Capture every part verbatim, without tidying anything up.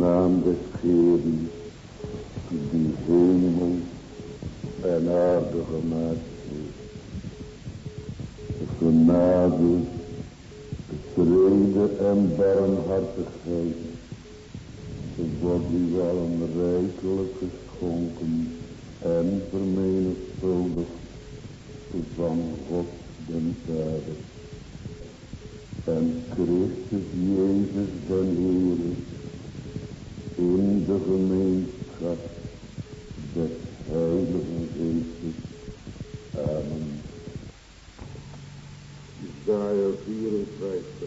naam des Heeren, die hemel en aarde gemaakt heeft. De genade, de vrede en barmhartigheid, ze wordt u allen rijkelijk geschonken en vermenigvuldigd van God den Vader en Christus Jezus den Heere in de gemeenschap des Heiligen Geestes. Amen. Isaia vierenvijftig.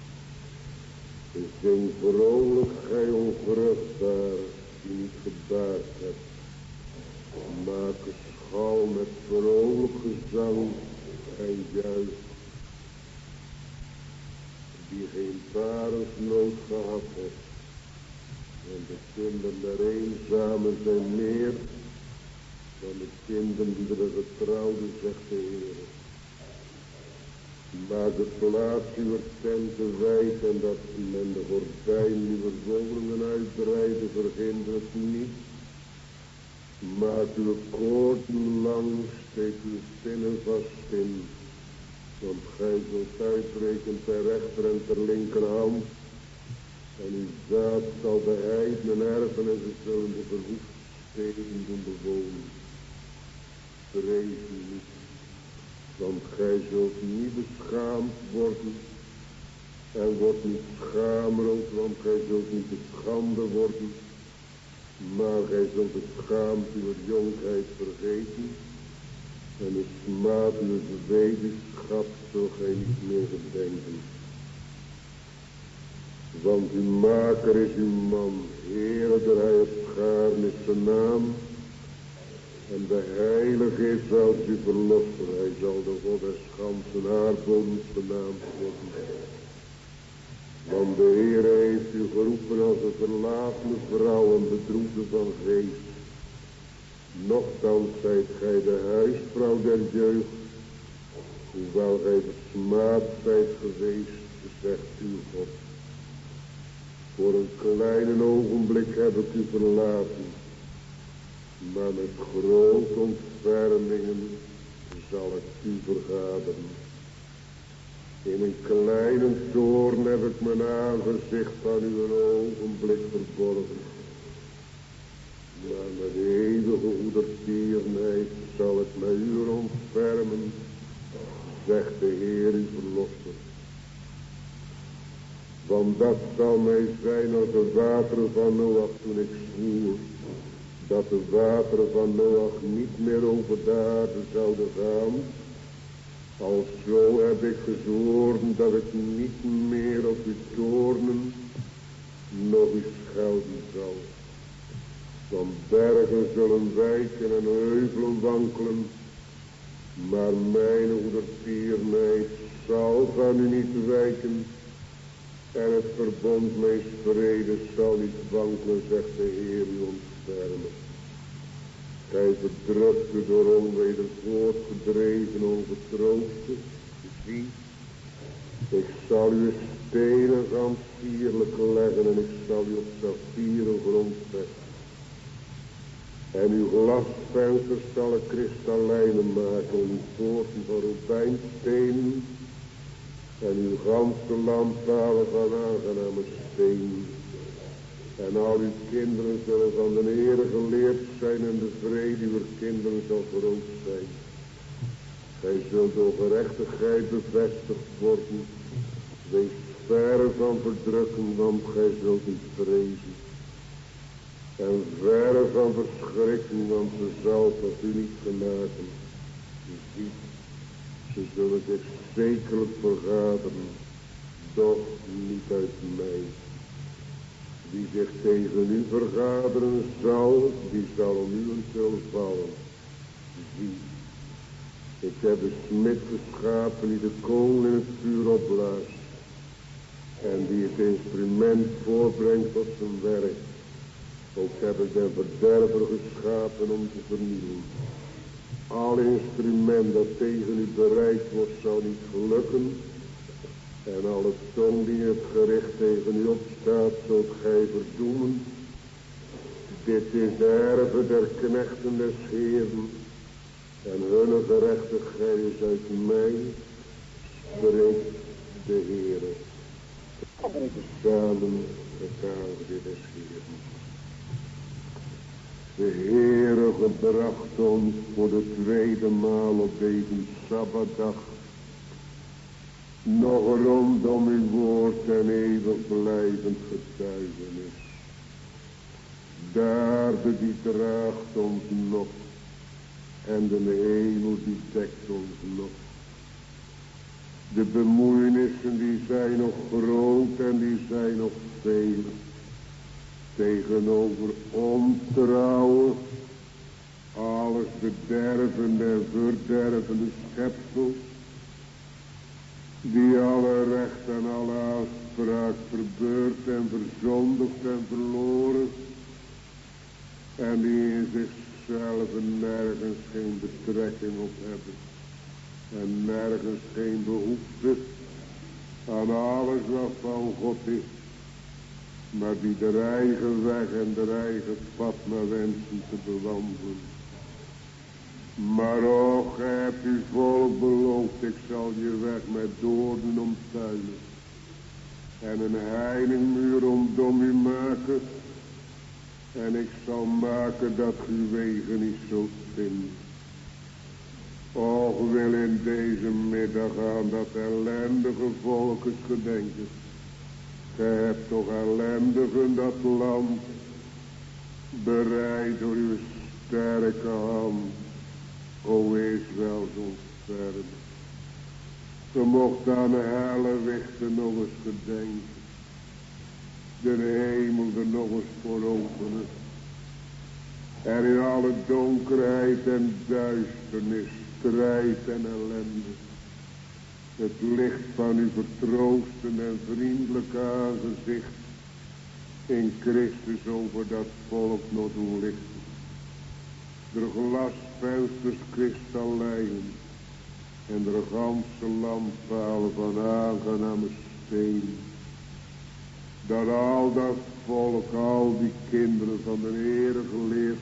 Zing vrolijk, gij onvruchtbaar, die niet gebaard hebt. Maak een schal met vrolijk gezang en juist. Die geen parennood gehad heeft. En de kinderen der eenzamen zijn meer dan de kinderen die er getrouwden, zegt de Heer. Maak de plaats uw tenten wijd en dat men de gordijn uw woningen uitbreiden, verhinder het niet. Maak uw koorden lang, steek uw spinnen vast in, want gij zult uitbreken ter rechter en ter linkerhand. En uw zaad zal de heidenen erven en ze zullen de verwoeste steden doen bewonen. Vrees u niet, want gij zult niet beschaamd worden. En wordt niet schaamrood, want gij zult niet beschande worden. Maar gij zult de schaamte uw jonkheid vergeten. En de smaad uw wetenschap zult gij niet meer gedenken. Want uw maker is uw man, eerder hij het schaarn is zijn naam. En de heilige is als uw verlosser, hij zal de God des ganzen aardbodems benaamd worden. Want de Heer heeft u geroepen als een verlatene vrouw en bedroefde van geest. Nochtans zijt gij de huisvrouw der jeugd, hoewel gij besmaad zijt geweest, zegt uw God. Voor een kleine ogenblik heb ik u verlaten, maar met grote ontfermingen zal ik u vergaderen. In een kleine toorn heb ik mijn aangezicht van u een ogenblik verborgen. Maar met eeuwige goedertierenheid zal ik mij u ontfermen, zegt de Heer uw verlosser. Want dat zal mij zijn als de wateren van Noach toen ik zwoer, dat de wateren van Noach niet meer over de aarde zouden gaan. Alzo heb ik gezworen dat ik niet meer op uw toornen, nog u schelden zal. Want bergen zullen wijken en heuvelen wankelen, maar mijn goedertierenheid zal van u niet wijken. En het verbond mijn vrede zal niet wankelen, zegt de Heer u ontfermen. Gij verdrukt u door onweder voortgedreven, ongetroosten. Zie, ik zal u stenen gaan sierlijk leggen en ik zal u op saffieren grond zetten. En uw glasvensters zal ik kristallijnen maken en uw poorten van robijnstenen. En uw ganse landpalen van aangename steen. En al uw kinderen zullen van de Heere geleerd zijn en de vrede uw kinderen zal groot zijn. Gij zult door gerechtigheid bevestigd worden. Wees verre van verdrukking, want gij zult niet vrezen. En verre van verschrikking, want ze zal tot u niet genaken. U ziet, ze zullen zich zekerlijk vergaderen, doch niet uit mij. Wie zich tegen u vergaderen zal, die zal om u zullen vallen. Zie, ik heb de smid geschapen die de kool in het vuur opblaast en die het instrument voorbrengt tot zijn werk. Ook heb ik den verderver geschapen om te vernielen. Al instrument dat tegen u bereid wordt zal niet gelukken, En alle tong die het gericht tegen u opstaat, zult gij verdoemen. Dit is de erve der knechten des Heeren, en hunne gerechtigheid is uit mij, spreekt de Heere. Samen het aangebied des Heeren. De Heere gebracht ons voor de tweede maal op deze Sabbatdag nog rondom uw woord en eeuwig blijvend getuigenis. Daarde die draagt ons nog en de hemel die dekt ons nog. De bemoeienissen die zijn nog groot en die zijn nog veel. Tegenover ontrouwen, alles bedervende en verdervende schepsels, die alle recht en alle aanspraak verbeurd en verzondigd en verloren, en die in zichzelf nergens geen betrekking op hebben, en nergens geen behoefte aan alles wat van God is, maar die de eigen weg en de eigen pad naar wensen te bewandelen. Maar och, gij hebt uw volk beloofd, ik zal je weg met doornen omtuinen en een heilingmuur rondom u maken, en ik zal maken dat uw wegen niet zult vinden. Och, wil in deze middag aan dat ellendige volk het gedenken. Gij hebt toch ellendigen dat land bereid door uw sterke hand. O Israël, zo'n sterk. Ze mocht aan de helle wichten nog eens gedenken. De hemel er nog eens voor openen. En in alle donkerheid en duisternis, strijd en ellende, het licht van uw vertroosten en vriendelijke aangezicht in Christus over dat volk nog doen lichten. De glasvensters kristallijnen en de ganse lampalen van aangename steen. Dat al dat volk, al die kinderen van de Heere geleerd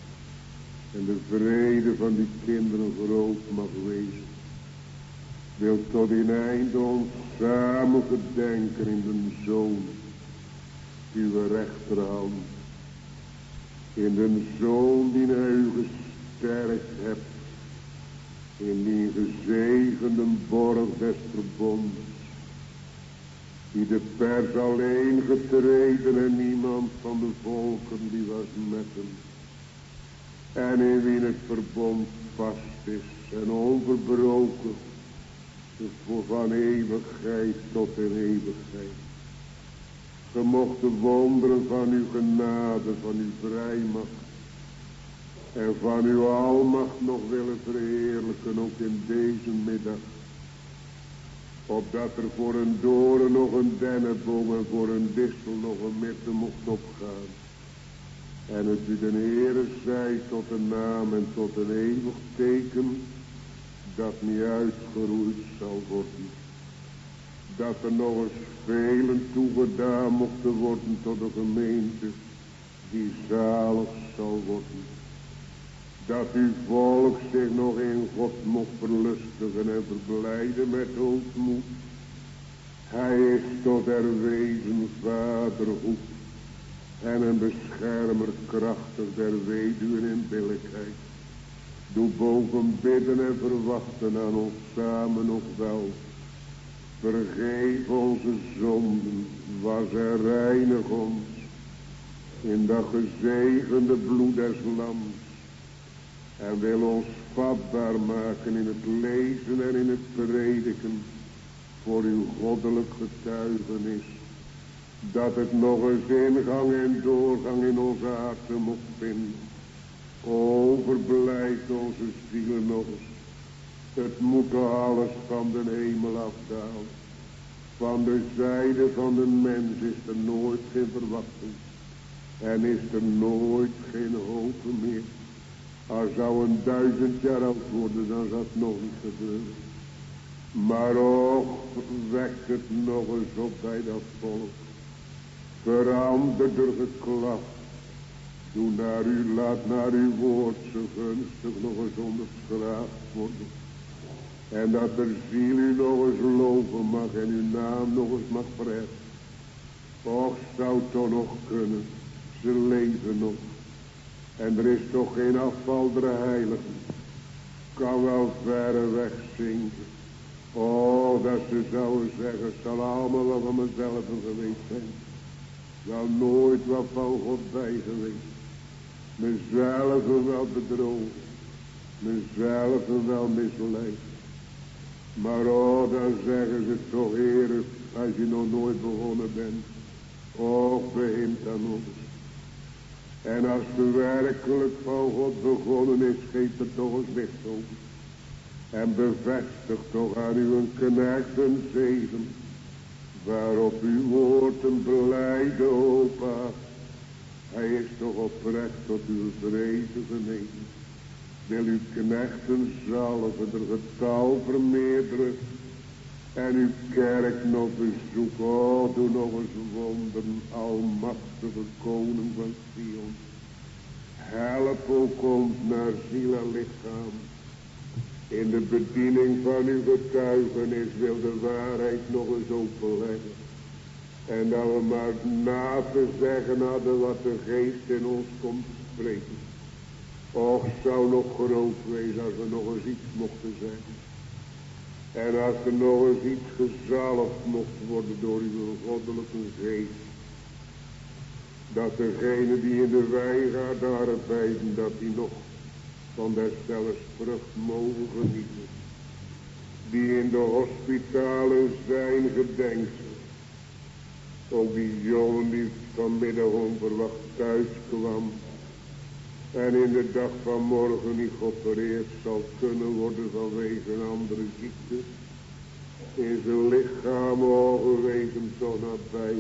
en de vrede van die kinderen groot mag wezen. Wil tot in einde ons samen gedenken in de Zoon, uw rechterhand. In de Zoon die naar u gesterkt hebt, in die gezegende borg des verbondes, die de pers alleen getreden en niemand van de volken die was met hem, en in wie het verbond vast is en onverbroken, voor van eeuwigheid tot in eeuwigheid. Ge mocht de wonderen van uw genade, van uw vrijmacht en van uw almacht nog willen verheerlijken, ook in deze middag. Opdat er voor een doren nog een dennenboom en voor een distel nog een mirte mocht opgaan. En het u den Heere zij tot een naam en tot een eeuwig teken, dat niet uitgeroeid zal worden. Dat er nog eens velen toegedaan mochten worden tot een gemeente die zalig zal worden. Dat uw volk zich nog in God mocht verlustigen en verblijden met hoogmoed. Hij is tot der wezen vader goed en een beschermer krachtig der weduwen in billijkheid. Doe boven bidden en verwachten aan ons samen nog wel. Vergeef onze zonden, was en reinig ons in dat gezegende bloed des lams. En wil ons vatbaar maken in het lezen en in het prediken voor uw goddelijk getuigenis. Dat het nog eens ingang en doorgang in onze harten mocht vinden. Overblijft onze zielen nog eens. Het moet alles van de hemel afdalen. Van de zijde van de mens is er nooit geen verwachting. En is er nooit geen hoop meer. Als zou een duizend jaar oud worden, dan zou het nog niet gebeuren. Maar ook wekt het nog eens op bij dat volk. Verander de geklacht. Doe naar u, laat naar uw woord zo gunstig nog eens onderschraagd worden. En dat de ziel u nog eens loven mag en uw naam nog eens mag verheffen. Och, zou het toch nog kunnen. Ze leven nog. En er is toch geen afval der heiligen. Kan wel verre weg zinken. Oh, dat ze zouden zeggen, het zal allemaal wel van mezelf geweest zijn. Zal nooit wat van God bij geweest. Mezelf wel bedrogen. Mezelf wel misleid. Maar oh, dan zeggen ze toch, Heer, als je nog nooit begonnen bent. Och, begint dan nog eens. En als het werkelijk van God begonnen is, geeft het toch eens licht over. En bevestigt toch aan uw knecht een zegen, waarop uw woord een blijde hoop had. Hij is toch oprecht tot uw vrezen genegen. Wil uw knechten zalven, er getal vermeerderen. En uw kerk nog bezoeken. Oh, doe nog eens wonderen, almachtige koning van Sion. Help ook ons naar ziel en lichaam. In de bediening van uw getuigenis wil de waarheid nog eens openleggen. En dat we maar na te zeggen hadden wat de geest in ons komt te spreken. Och, zou nog groot wezen als er nog eens iets mochten zeggen. En als er nog eens iets gezalfd mocht worden door uw goddelijke geest. Dat degene die in de wijngaard arbeiden, dat die nog van deszelfs vrucht mogen genieten. Die in de hospitalen zijn, gedenkt. Ook die jongen die vanmiddag onverwacht thuis kwam. En in de dag van morgen niet geopereerd zal kunnen worden vanwege een andere ziekte. In zijn lichaam ongewezen toch nabij.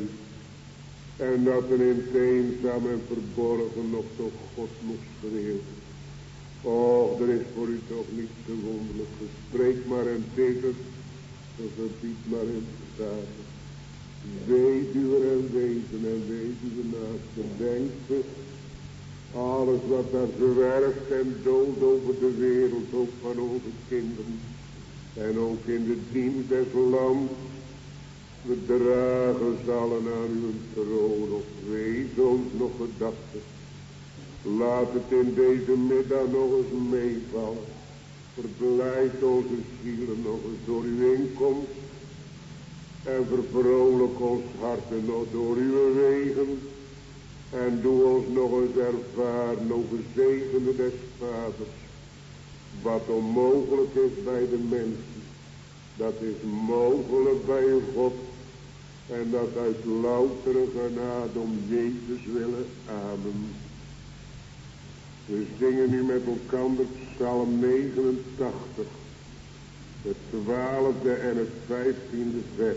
En dat er in het eenzaam en verborgen nog toch God moest schreeuwen. Oh, er is voor u toch niets te wonderlijk. Spreek maar en teken, of verbied maar en staat. Weduwe en wezen en weduwe naasten, denken. Alles wat daar zwerft en dood over de wereld, ook van onze kinderen. En ook in de dienst des lands. We dragen zallen aan uw troon, of wees ons nog gedachten. Laat het in deze middag nog eens meevallen. Verblijd onze zielen nog eens door uw inkomst. En vervrolijk ons harten nog door uw wegen. En doe ons nog eens ervaren, nog gezegende des vaders. Wat onmogelijk is bij de mensen. Dat is mogelijk bij God. En dat uit loutere genade om Jezus willen. Amen. We zingen nu met elkaar Psalm negenentachtig. Het twaalfde en het vijftiende vers.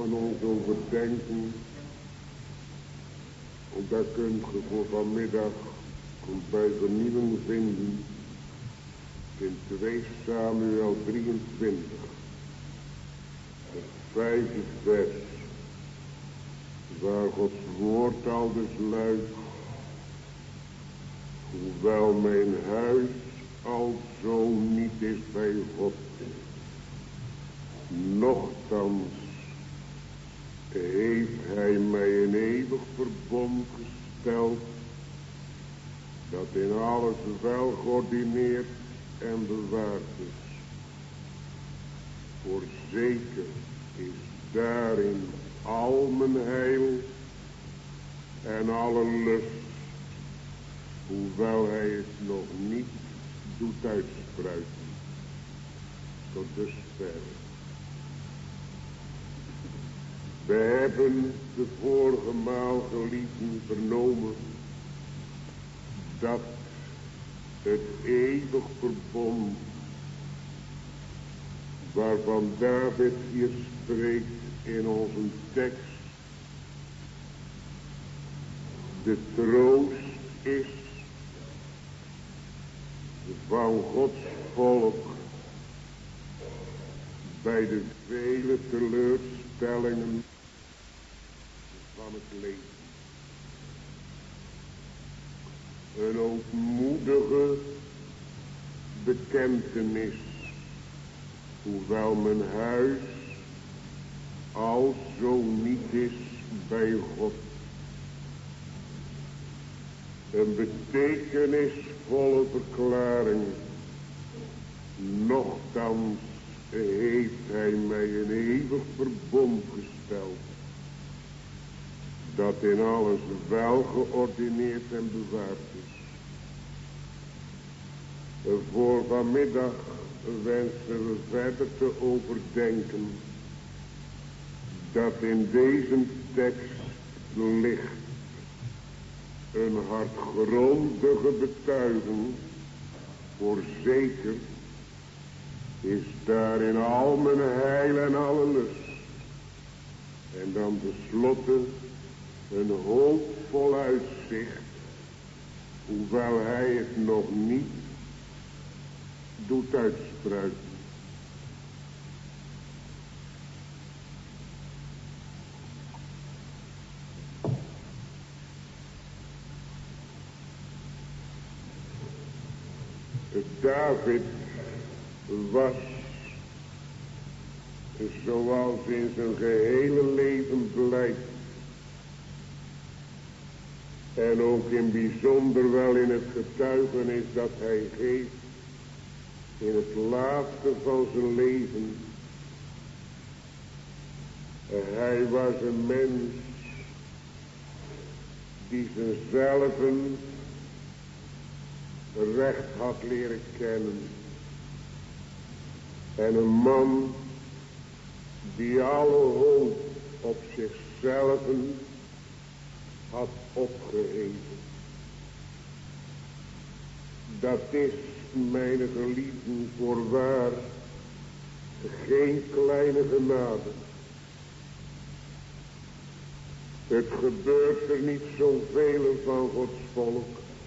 van ons overdenken. Daar kunt je voor vanmiddag bij vernieuwing vinden in twee Samuel drieëntwintig, het vijfde vers, waar Gods woord al dus luidt: hoewel mijn huis al zo niet is bij God, nochtans heeft hij mij een eeuwig verbond gesteld, dat in alles wel geordineerd en bewaard is. Voorzeker is daarin al mijn heil en alle lust, hoewel hij het nog niet doet uitspruiten. Tot dusver. We hebben de vorige maal geliefden vernomen dat het eeuwig verbond waarvan David hier spreekt in onze tekst de troost is van Gods volk bij de vele teleurstellingen van het leven. Een ootmoedige bekentenis, hoewel mijn huis al zo niet is bij God. Een betekenisvolle verklaring, nochtans heeft hij mij een eeuwig verbond gesteld, dat in alles wel geordineerd en bewaard is. Voor vanmiddag wensen we verder te overdenken dat in deze tekst ligt een hartgrondige betuiging. Voorzeker is daarin al mijn heil en alle lust. En dan tenslotte een hoopvol uitzicht, hoewel hij het nog niet doet uitspruiten. David was, zoals in zijn gehele leven blijkt, en ook in bijzonder wel in het getuigenis dat hij geeft in het laatste van zijn leven. Hij was een mens die zichzelven recht had leren kennen. En een man die alle hoop op zichzelf had opgeheven. Dat is, mijn geliefden, voorwaar geen kleine genade. Het gebeurt er niet zoveel van Gods volk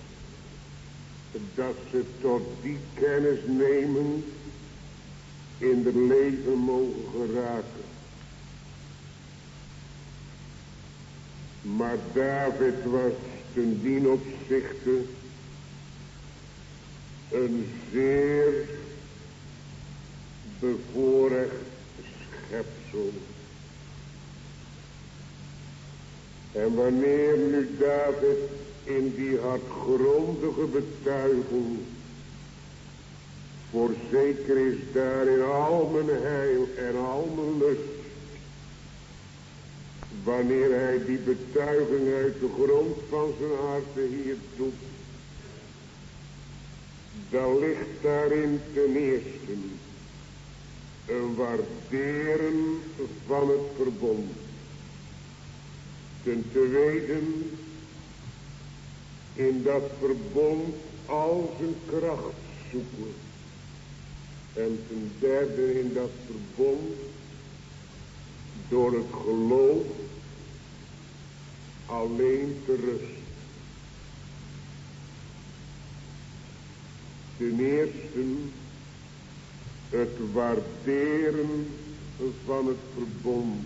dat ze tot die kennis nemen in het leven mogen geraken. Maar David was ten dien opzichte een zeer bevoorrecht schepsel. En wanneer nu David in die hartgrondige betuiging, voorzeker is daarin al mijn heil en al mijn lust, wanneer hij die betuiging uit de grond van zijn hart hier doet, dan ligt daarin ten eerste een waarderen van het verbond. Ten tweede in dat verbond al zijn kracht zoeken. En ten derde in dat verbond door het geloof alleen te rusten. Ten eerste het waarderen van het verbond.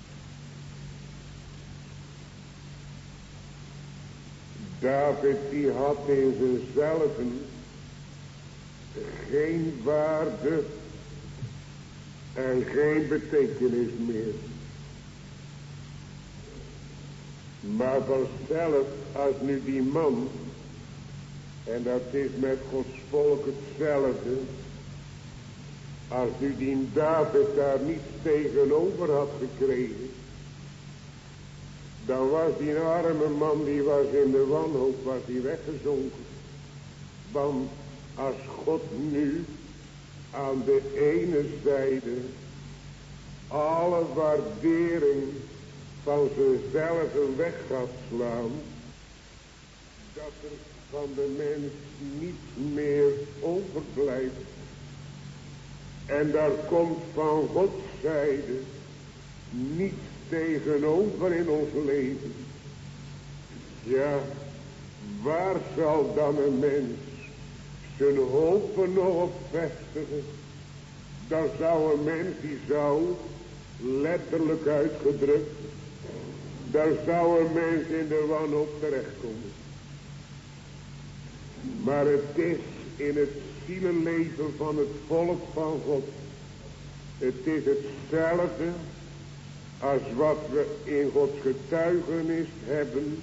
David die had in zichzelven geen waarde en geen betekenis meer. Maar vanzelf, als nu die man, en dat is met Gods volk hetzelfde, als nu die David daar niets tegenover had gekregen, dan was die arme man, die was in de wanhoop, was die weggezonken. Want als God nu aan de ene zijde alle waardering van zichzelf weg gaat slaan, dat er van de mens niets meer overblijft. En daar komt van Gods zijde niets tegenover in ons leven. Ja, waar zal dan een mens zijn hopen nog op vestigen? Dan zou een mens die zou, letterlijk uitgedrukt, dan zou een mens in de wanhoop terechtkomen. Maar het is in het zielenleven van het volk van God, het is hetzelfde als wat we in Gods getuigenis hebben,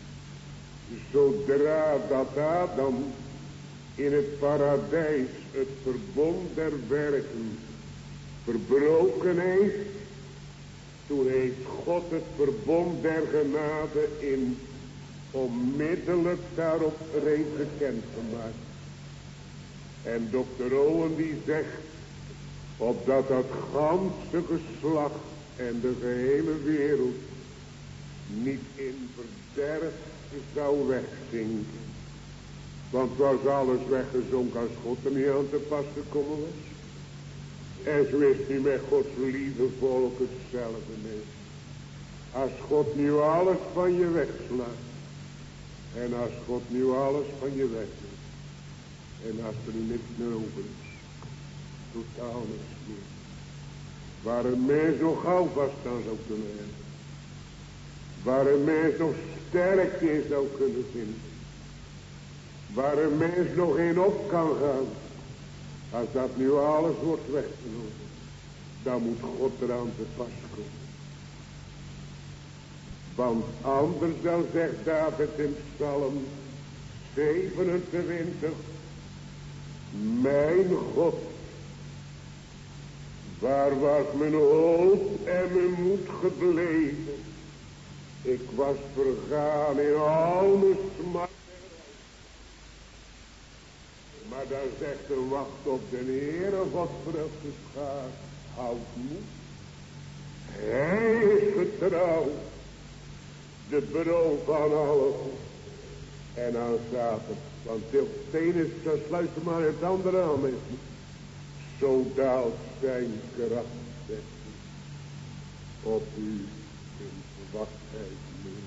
zodra dat Adam in het paradijs het verbond der werken verbroken heeft, toen heeft God het verbond der genade in onmiddellijk daarop reeds gekend gemaakt. En dokter Owen die zegt, opdat dat ganse geslacht en de gehele wereld niet in verderf zou wegzinken. Want was alles weggezonken als God er niet aan te pas gekomen was. En zo is nu met Gods lieve volk hetzelfde is. Als God nu alles van je wegslaat. En als God nu alles van je wegneemt. En als er nu niks meer over is. Totaal niks meer. Waar een mens nog houvast aan zou kunnen hebben. Waar een mens nog sterkte in zou kunnen vinden. Waar een mens nog in op kan gaan. Als dat nu alles wordt weggenomen. Dan moet God eraan te pas komen. Want anders dan zegt David in Psalm zevenentwintig. Mijn God. Waar was mijn hoop en mijn moed gebleven? Ik was vergaan in al mijn smart. Maar dan zegt er, wacht op de Heere, God vrucht de schaar, houd moed. Hij is getrouw, de bron van alles. En aan zaten, want het een is, dan sluit er maar het andere aan met me. Zo daalt zijn kracht op u in verwachtheid meer.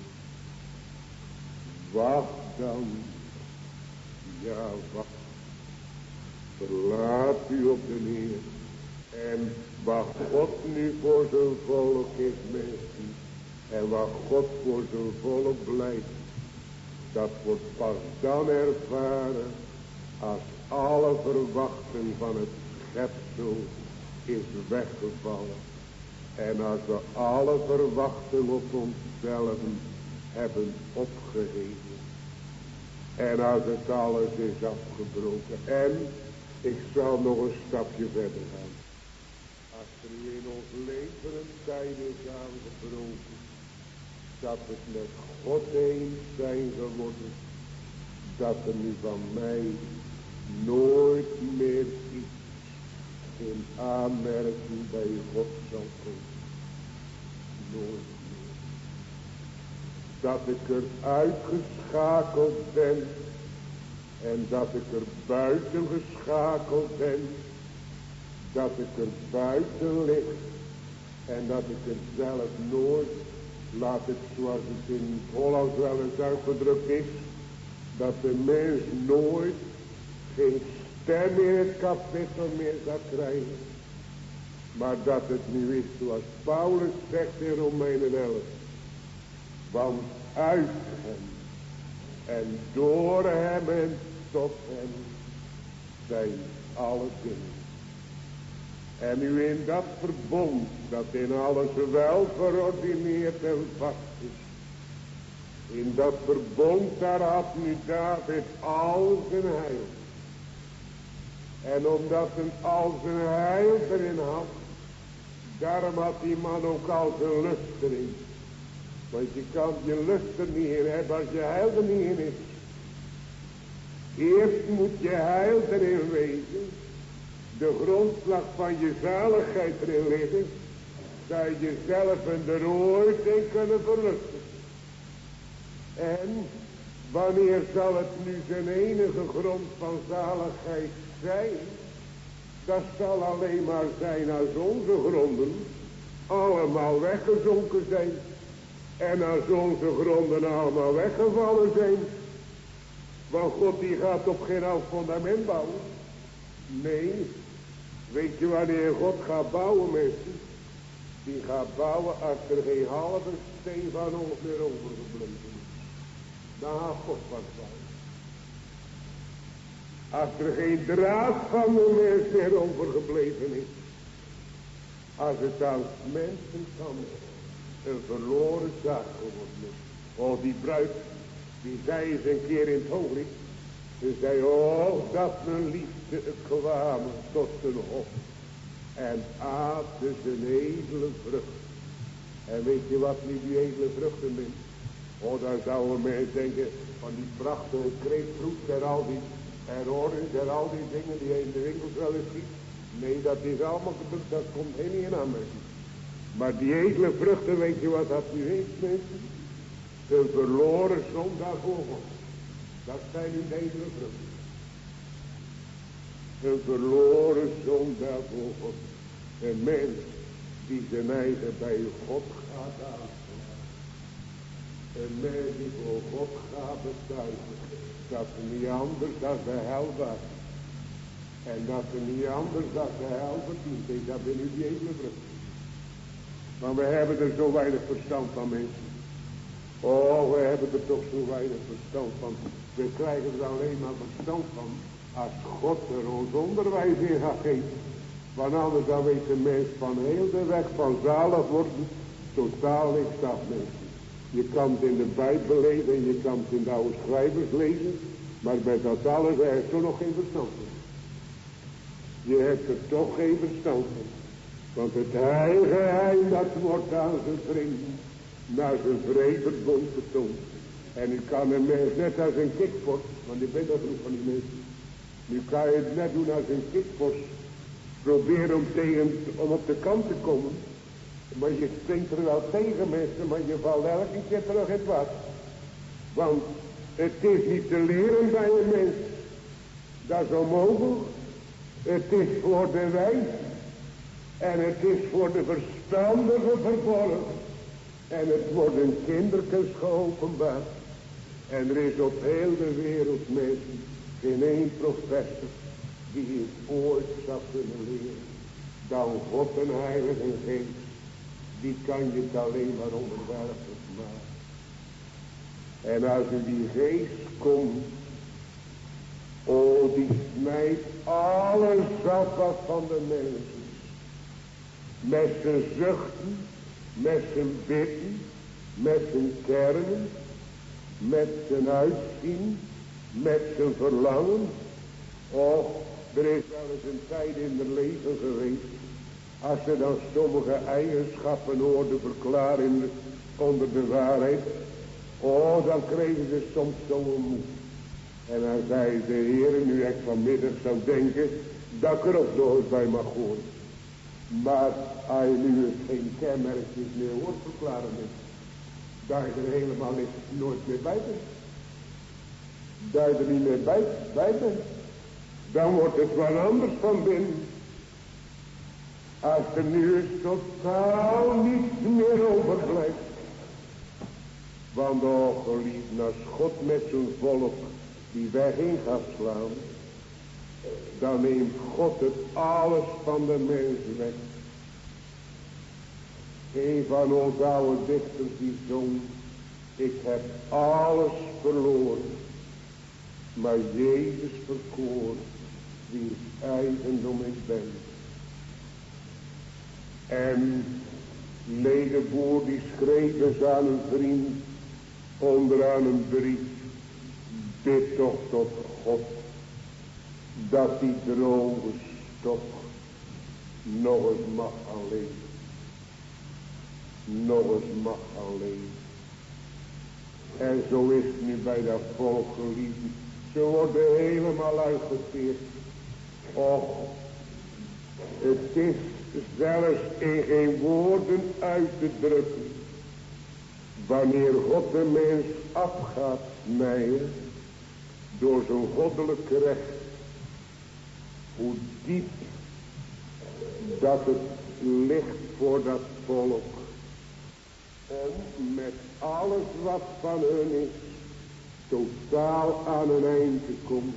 Wacht dan, ja wacht. Verlaat u op de Heer. En wat God nu voor zijn volk is mensen. En wat God voor zijn volk blijft. Dat wordt pas dan ervaren. Als alle verwachting van het schepsel is weggevallen. En als we alle verwachting op onszelf hebben opgeheven. En als het alles is afgebroken. En ik zal nog een stapje verder gaan. Als er nu in ons leven een tijd is aangebroken. Dat het met God eens zijn geworden. Dat er nu van mij nooit meer iets in aanmerking bij God zal komen. Nooit meer. Dat ik er uitgeschakeld ben. En dat ik er buiten geschakeld ben. Dat ik er buiten lig. En dat ik het zelf nooit, laat het zoals het in het Hollands wel eens uitgedrukt is, dat de mens nooit geen stem in het kapitel meer zal krijgen. Maar dat het nu is zoals Paulus zegt in Romeinen elf. Want uit hem en door hem en tot hem zijn alle dingen. En nu in dat verbond dat in alles wel verordineerd en vast is. In dat verbond daar had nu David al zijn heil. En omdat hij al zijn heil erin had, daarom had die man ook al zijn lust erin. Want je kan je lust er niet in hebben als je heil er niet in is. Eerst moet je heil erin wezen. De grondslag van je zaligheid erin liggen. Dat je jezelf er ooit in kunnen verlusten. En wanneer zal het nu zijn enige grond van zaligheid zijn? Dat zal alleen maar zijn als onze gronden allemaal weggezonken zijn. En als onze gronden allemaal weggevallen zijn. Want God die gaat op geen oud fundament bouwen. Nee, weet je wanneer God gaat bouwen, mensen? Die gaat bouwen als er geen halve steen van ons meer overgebleven is. Dan gaat God wat bouwen. Als er geen draad van de mens meer overgebleven is. Als het als mensen kan een verloren zaak geworden is. Oh, die bruid, die zei eens een keer in het hooglied. Ze zei, oh, dat mijn liefde kwamen tot zijn hof. En aten zijn edele vrucht. En weet je wat nu die edele vruchten zijn? Oh, dan zouden mensen denken van die prachtige grapefruit en al die en orange en al die dingen die je in de winkels wel eens ziet. Nee, dat is allemaal gebeurd, dat komt helemaal niet in aanmerking. Maar die edele vruchten, weet je wat dat nu is, mensen? Een verloren zondaar voor God. Dat zijn nu de edele vruchten. Een verloren zondaar voor God. Een mens die zijn eigen bij God gaat aanstaan. Een mens die voor God gaat betuigen. Dat er niet anders dan de hel was. En dat er niet anders dan de hel verdient is. Dat ben nu die edele vruchten. Maar we hebben er zo weinig verstand van, mensen. Oh, we hebben er toch zo weinig verstand van. We krijgen er alleen maar verstand van als God er ons onderwijs in gaat geven. Want anders dan weet de mens van heel de weg van zalig worden totaal niks af, mensen. Je kan het in de Bijbel lezen en je kan het in de oude schrijvers lezen. Maar bij dat alles heb je toch nog geen verstand van. Je hebt er toch geen verstand van. Want het heilige heil dat wordt aan zijn vrienden naar zijn vredeverbond getoond. En u kan een mens net als een kikvors, want ik ben dat ook van die mensen. Nu kan je het net doen als een kikvors. Probeer om, tegen, om op de kant te komen. Maar je springt er wel tegen, mensen, maar je valt elke keer terug in het water. Want het is niet te leren bij een mens. Dat is onmogelijk. Het is voor de wijs. En het is voor de verstandige verborgen. En het wordt een kindertjes geopenbaard. En er is op heel de wereld, mensen, geen één professor die het ooit zou kunnen leren. Dan God een heilige geest. Die kan je het alleen maar onderwerpen maken. En als u die geest komt. Oh, die snijdt alles af wat van de mensen. Met zijn zuchten. Met zijn bidden. Met zijn kernen. Met zijn uitzien. Met zijn verlangen. Och, er is wel eens een tijd in het leven geweest. Als ze dan sommige eigenschappen hoorden verklaren onder de waarheid. Oh, dan kregen ze soms zo'n moed. En dan zei de Heer, nu ik vanmiddag zou denken, dat ik er ook nog eens bij mag horen. Maar als je nu geen kenmerkjes meer hoort verklaren, dat je er helemaal niet, nooit meer bij bent. Dat je er niet meer bij, bij bent. Dan wordt het wat anders van binnen. Als er nu eens totaal niets meer overblijft. Want oh geliefd, als God met zijn volk die weg in gaat slaan, dan neemt God het alles van de mens weg. Een van ons oude dichters die zong, ik heb alles verloren, maar Jezus verkoren, wiens eigendom ik ben. En Ledeboer die schreef eens aan een vriend, onderaan een brief, bid toch tot God, dat die droge stok nog eens mag gaan leven. Nog eens mag gaan leven. En zo is het nu bij dat volk geliefd. Ze worden helemaal uitgeteerd. Och, het is zelfs in geen woorden uit te drukken. Wanneer God de mens af gaat snijden door zijn goddelijk recht. Hoe diep dat het ligt voor dat volk. Om met alles wat van hun is totaal aan een eind te komen.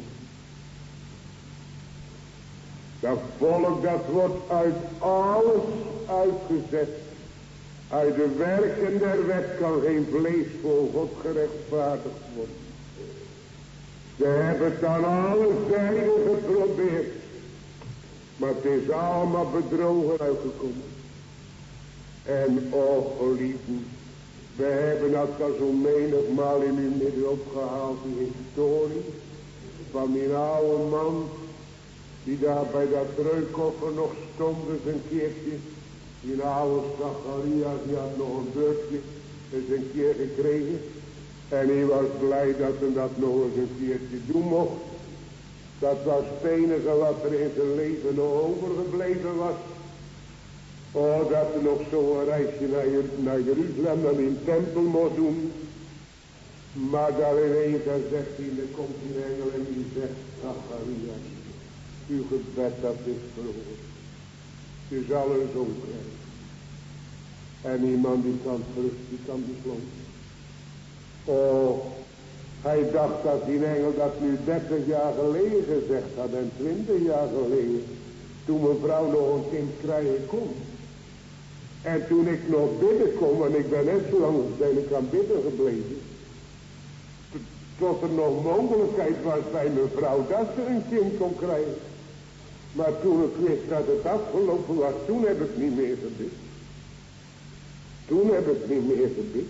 Dat volk dat wordt uit alles uitgezet. Uit de werken der wet kan geen vlees voor God gerechtvaardigd worden. Ze hebben het aan alle zijden geprobeerd. Maar het is allemaal bedrogen uitgekomen. En oh geliefden, we hebben dat al zo menigmaal in uw midden opgehaald, die historie van die oude man, die daar bij dat reukoffer nog stond eens een keertje. Die oude Zacharias, die had nog een beurtje eens een keer gekregen. En hij was blij dat hij dat nog eens een keertje doen mocht. Dat was het enige wat er in zijn leven nog overgebleven was. Oh, dat er nog zo'n reisje naar, naar Jeruzalem dan in de tempel moest doen. Maar daar ineens dan zegt hij, dan komt die engel en die zegt, Zacharias, uw gebed dat is verhoord. Je zal een zoon krijgen. En iemand die kan terug, die kan besloten. Oh, hij dacht dat die engel dat nu dertig jaar geleden gezegd had en twintig jaar geleden. Toen mijn vrouw nog een kind krijgen kon. En toen ik nog bidden kon, want ik ben net zo lang zijn ik aan bidden gebleven. Tot er nog mogelijkheid was bij mijn vrouw dat ze een kind kon krijgen. Maar toen ik wist dat het afgelopen was, toen heb ik niet meer gebid. Toen heb ik niet meer gebid.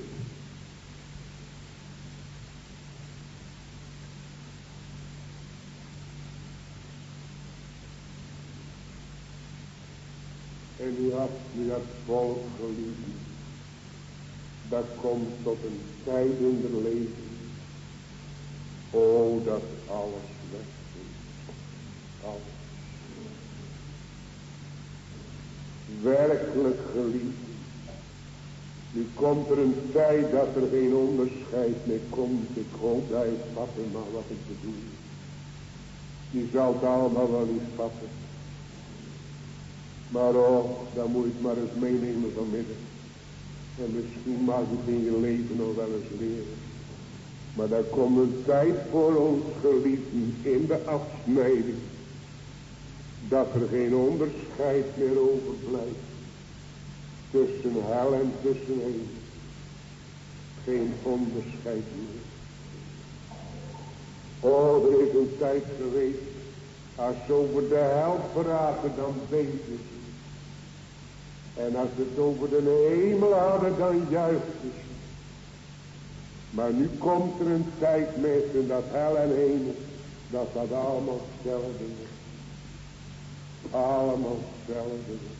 En u had nu dat volk geliefd. Dat komt tot een tijd in het leven. O, dat alles weg is. Alles. Werkelijk geliefd. Nu komt er een tijd dat er geen onderscheid meer komt. Ik hoop dat je vatten maar wat ik bedoel. Je zal het allemaal wel eens vatten. Maar oh, dan moet je het maar eens meenemen vanmiddag. En misschien mag je het in je leven nog wel eens leren. Maar daar komt een tijd voor ons geliefden in de afsnijding. Dat er geen onderscheid meer overblijft. Tussen hel en tussen heen. Geen onderscheid meer. Oh, er is een tijd geweest. Als ze over de hel praten, dan beefden ze. En als ze het over de hemel hadden, dan juichten ze. Maar nu komt er een tijd, mensen, dat hel en hemel, dat dat allemaal hetzelfde wordt. Allemaal hetzelfde wordt.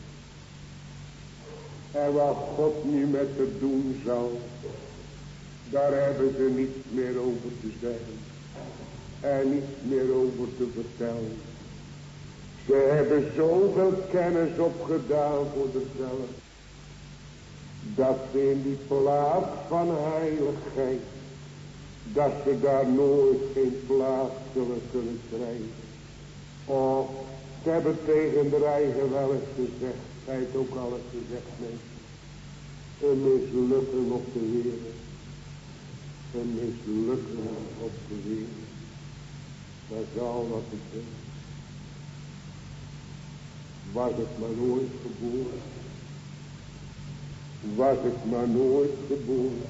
En wat God nu met ze doen zal, daar hebben ze niets meer over te zeggen. En niets meer over te vertellen. Ze hebben zoveel kennis opgedaan voor zichzelf. Dat ze in die plaats van heiligheid. Dat ze daar nooit geen plaats zullen kunnen krijgen. Oh, ze hebben tegen de eigen wel eens gezegd. Gij hebt ook alles gezegd, mensen. Een mislukking op de wereld. Een mislukking op de wereld. Dat is al wat ik zeg. Was ik maar nooit geboren. Was ik maar nooit geboren.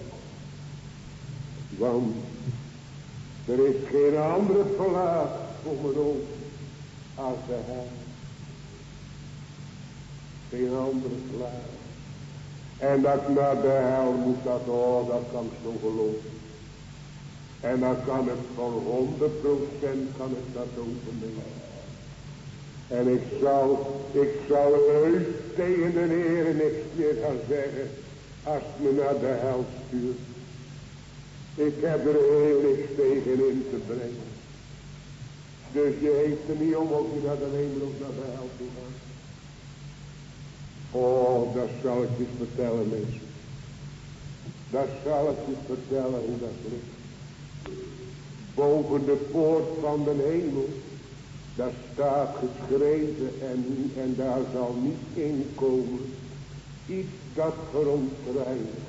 Want er is geen andere plaats voor mijn ogen als de hel. Geen andere plaats. En dat ik naar de hel moet, dat, oh, dat kan ik zo geloven. En dan kan ik voor honderd procent kan ik dat overnemen. En ik zal, ik zal heus tegen de Heer niks meer gaan zeggen als het me naar de hel stuurt. Ik heb er heel niks tegen in te brengen. Dus je heeft er niet om of je naar de hemel of naar de hel toe gaat. Oh, dat zal ik je vertellen, mensen. Dat zal ik je vertellen hoe dat ligt. Boven de poort van de hemel, daar staat geschreven en, en daar zal niet inkomen iets dat verontreinigt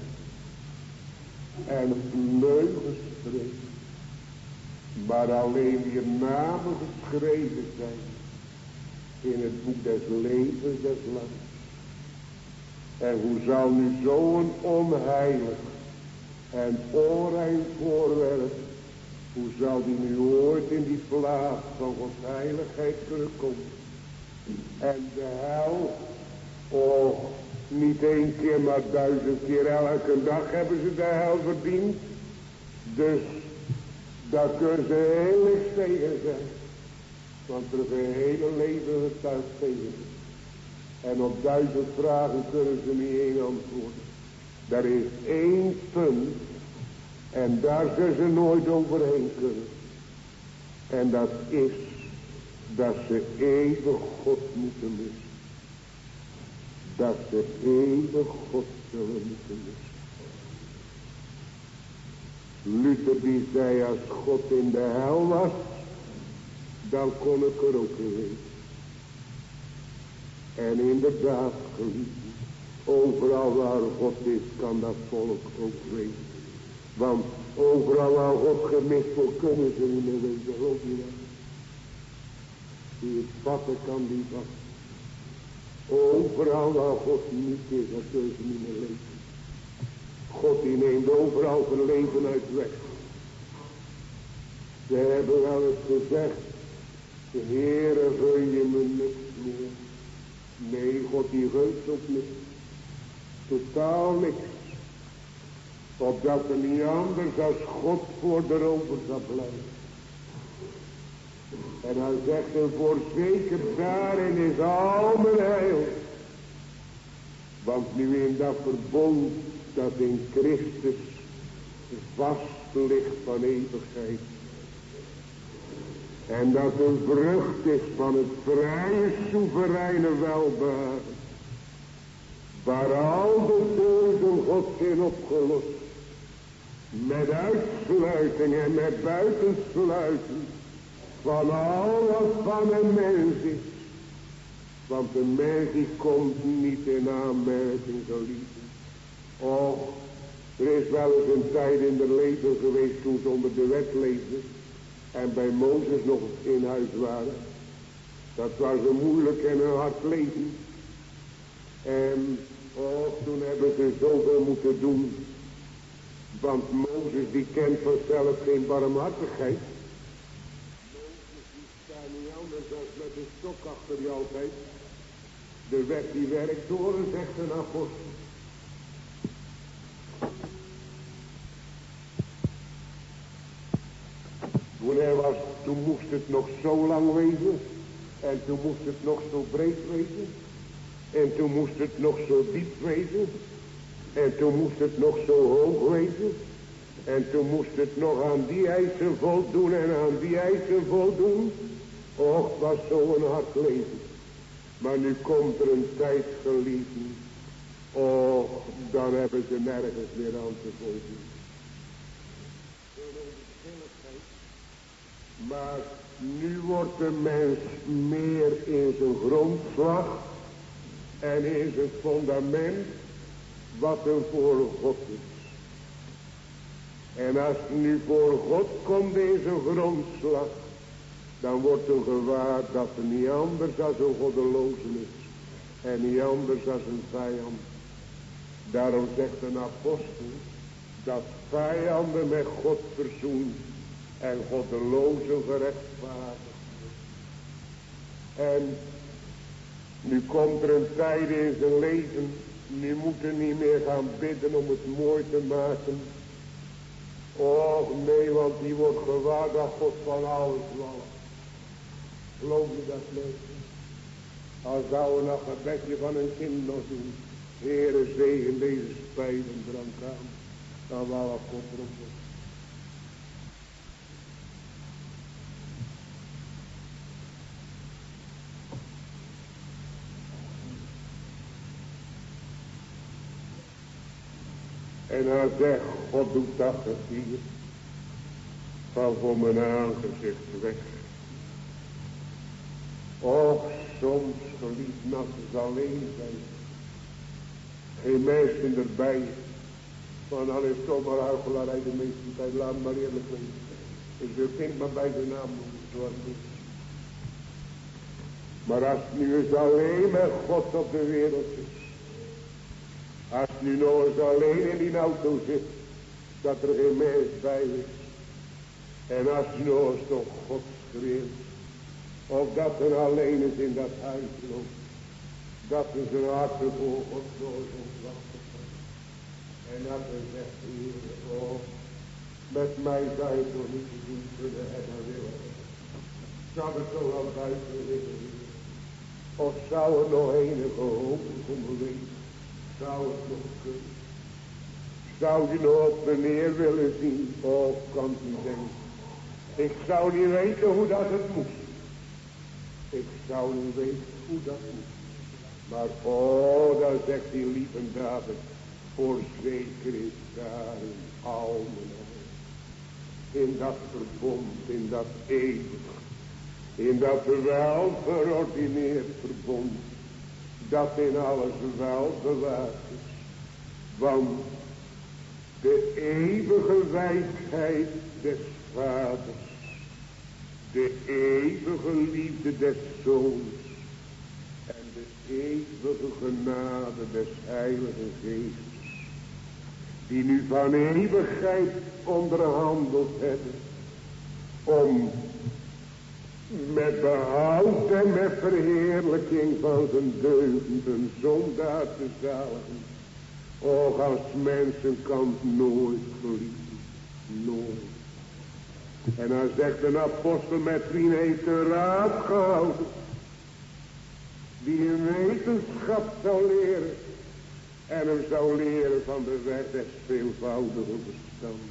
en leugens spreekt, maar alleen je namen geschreven zijn in het boek des levens des lands. En hoe zal nu zo'n onheilig en onrein voorwerp, hoe zal die nu ooit in die plaats van Gods heiligheid kunnen komen? En de hel, oh, niet één keer maar duizend keer elke dag hebben ze de hel verdiend. Dus daar kunnen ze heel niks tegen zijn. Want er is een hele leven getuigd tegen. En op duizend vragen kunnen ze niet één antwoorden. Er is één punt. En daar zullen ze nooit overheen kunnen. En dat is dat ze eeuwig God moeten missen. Dat ze eeuwig God zullen moeten missen. Luther die zei, als God in de hel was, dan kon ik er ook in wezen. En inderdaad, geliefden, overal waar God is, kan dat volk ook wezen. Want overal waar God gemist wordt, kunnen ze niet meer wezen. Geloof je dat? Die het vatten kan, die vatten. Overal waar God niet is, dan kunnen ze niet meer leven. God die neemt overal verlegenheid weg. Ze hebben wel eens gezegd, de Heere gun je me niks meer. Nee, God die gunt ook niks. Totaal niks. Opdat er niet anders als God voor de rover zal blijven. En hij zegt hem, voorzeker daarin is al mijn heil. Want nu in dat verbond dat in Christus vast ligt van eeuwigheid. En dat een vrucht is van het vrije, soevereine welbehagen. Waar al de doden Gods in opgelost. Met uitsluiting en met buitensluiting. Van al wat van een mens is. Want een mens die komt niet in aanmerking, geliefden. Och, er is wel eens een tijd in het leven geweest toen ze onder de wet leefden. En bij Mozes nog in huis waren. Dat was een moeilijk en een hard leven. En oh, toen hebben ze zoveel moeten doen. Want Mozes die kent vanzelf geen barmhartigheid. Mozes die staat niet anders dan met een stok achter je altijd. De wet die werkt door, zegt een apostel. Toen hij was, toen moest het nog zo lang wezen. En toen moest het nog zo breed wezen. En toen moest het nog zo diep wezen. En toen moest het nog zo hoog wezen. En toen moest het nog aan die eisen voldoen en aan die eisen voldoen. Och, het was zo'n hard leven. Maar nu komt er een tijd, geliefden. Och, dan hebben ze nergens meer aan te voldoen. Maar nu wordt de mens meer in zijn grondslag En is het fundament wat er voor God is. En als nu voor God komt deze grondslag, dan wordt er gewaar dat er niet anders als een goddeloze is. En niet anders als een vijand. Daarom zegt een apostel dat vijanden met God verzoend en goddelozen gerechtvaardigd. En nu komt er een tijd in zijn leven, nu moet hij niet meer gaan bidden om het mooi te maken. Och nee, want die wordt gewaar dat God van alles walgt. Geloof je dat niet? Als zou we nog een bedje van een kind nog doen. Heere, zegen deze spijlen drank aan. Dan wou ik God erop doen. En hij zegt, God doet dat hier van voor mijn aangezicht weg. Och, soms geliefd nachts alleen zijn. Geen mensen erbij. Maar dan is toch maar huichelarij de meeste tijd. Laat maar eerlijk wezen. Ik wil kind maar bij de naam noemen zoals het is. Maar als het nu eens alleen met God op de wereld is. Als het nu nog eens alleen in die auto zit. Dat er geen mens bij is. En als het nog eens toch God schreeuwt. Of dat er alleen is in dat huis loopt. Dat er zijn harten voor God nooit ontwachten. En dat er zegt, Heer, oh, met mij zou je toch niet te doen kunnen hebben willen. Zou het toch al buiten liggen. Of zou er nog enige hoop voor me wezen? Zou het nog kunnen? Zou je nog op meneer willen zien? Of kan u denken? Ik zou niet weten hoe dat het moest. Ik zou niet weten hoe dat moet. Maar oh, dan zegt die lieve David. Voorzeker is daar in al mijn ogen. In dat verbond, in dat eeuwig. In dat wel verordineerd verbond. Dat in alles wel bewaard is. Want de eeuwige wijsheid des vaders. De eeuwige liefde des zoons. En de eeuwige genade des heilige geestes. Die nu van eeuwigheid onderhandeld hebben. Om met behoud en met verheerlijking van zijn deugden zondaar te zaligen. Och, als mensen kan het nooit verliezen. Nooit. En dan zegt een apostel, met wie heeft een raad gehouden. Die een wetenschap zou leren. En hem zou leren van de weg des veelvoudige verstand.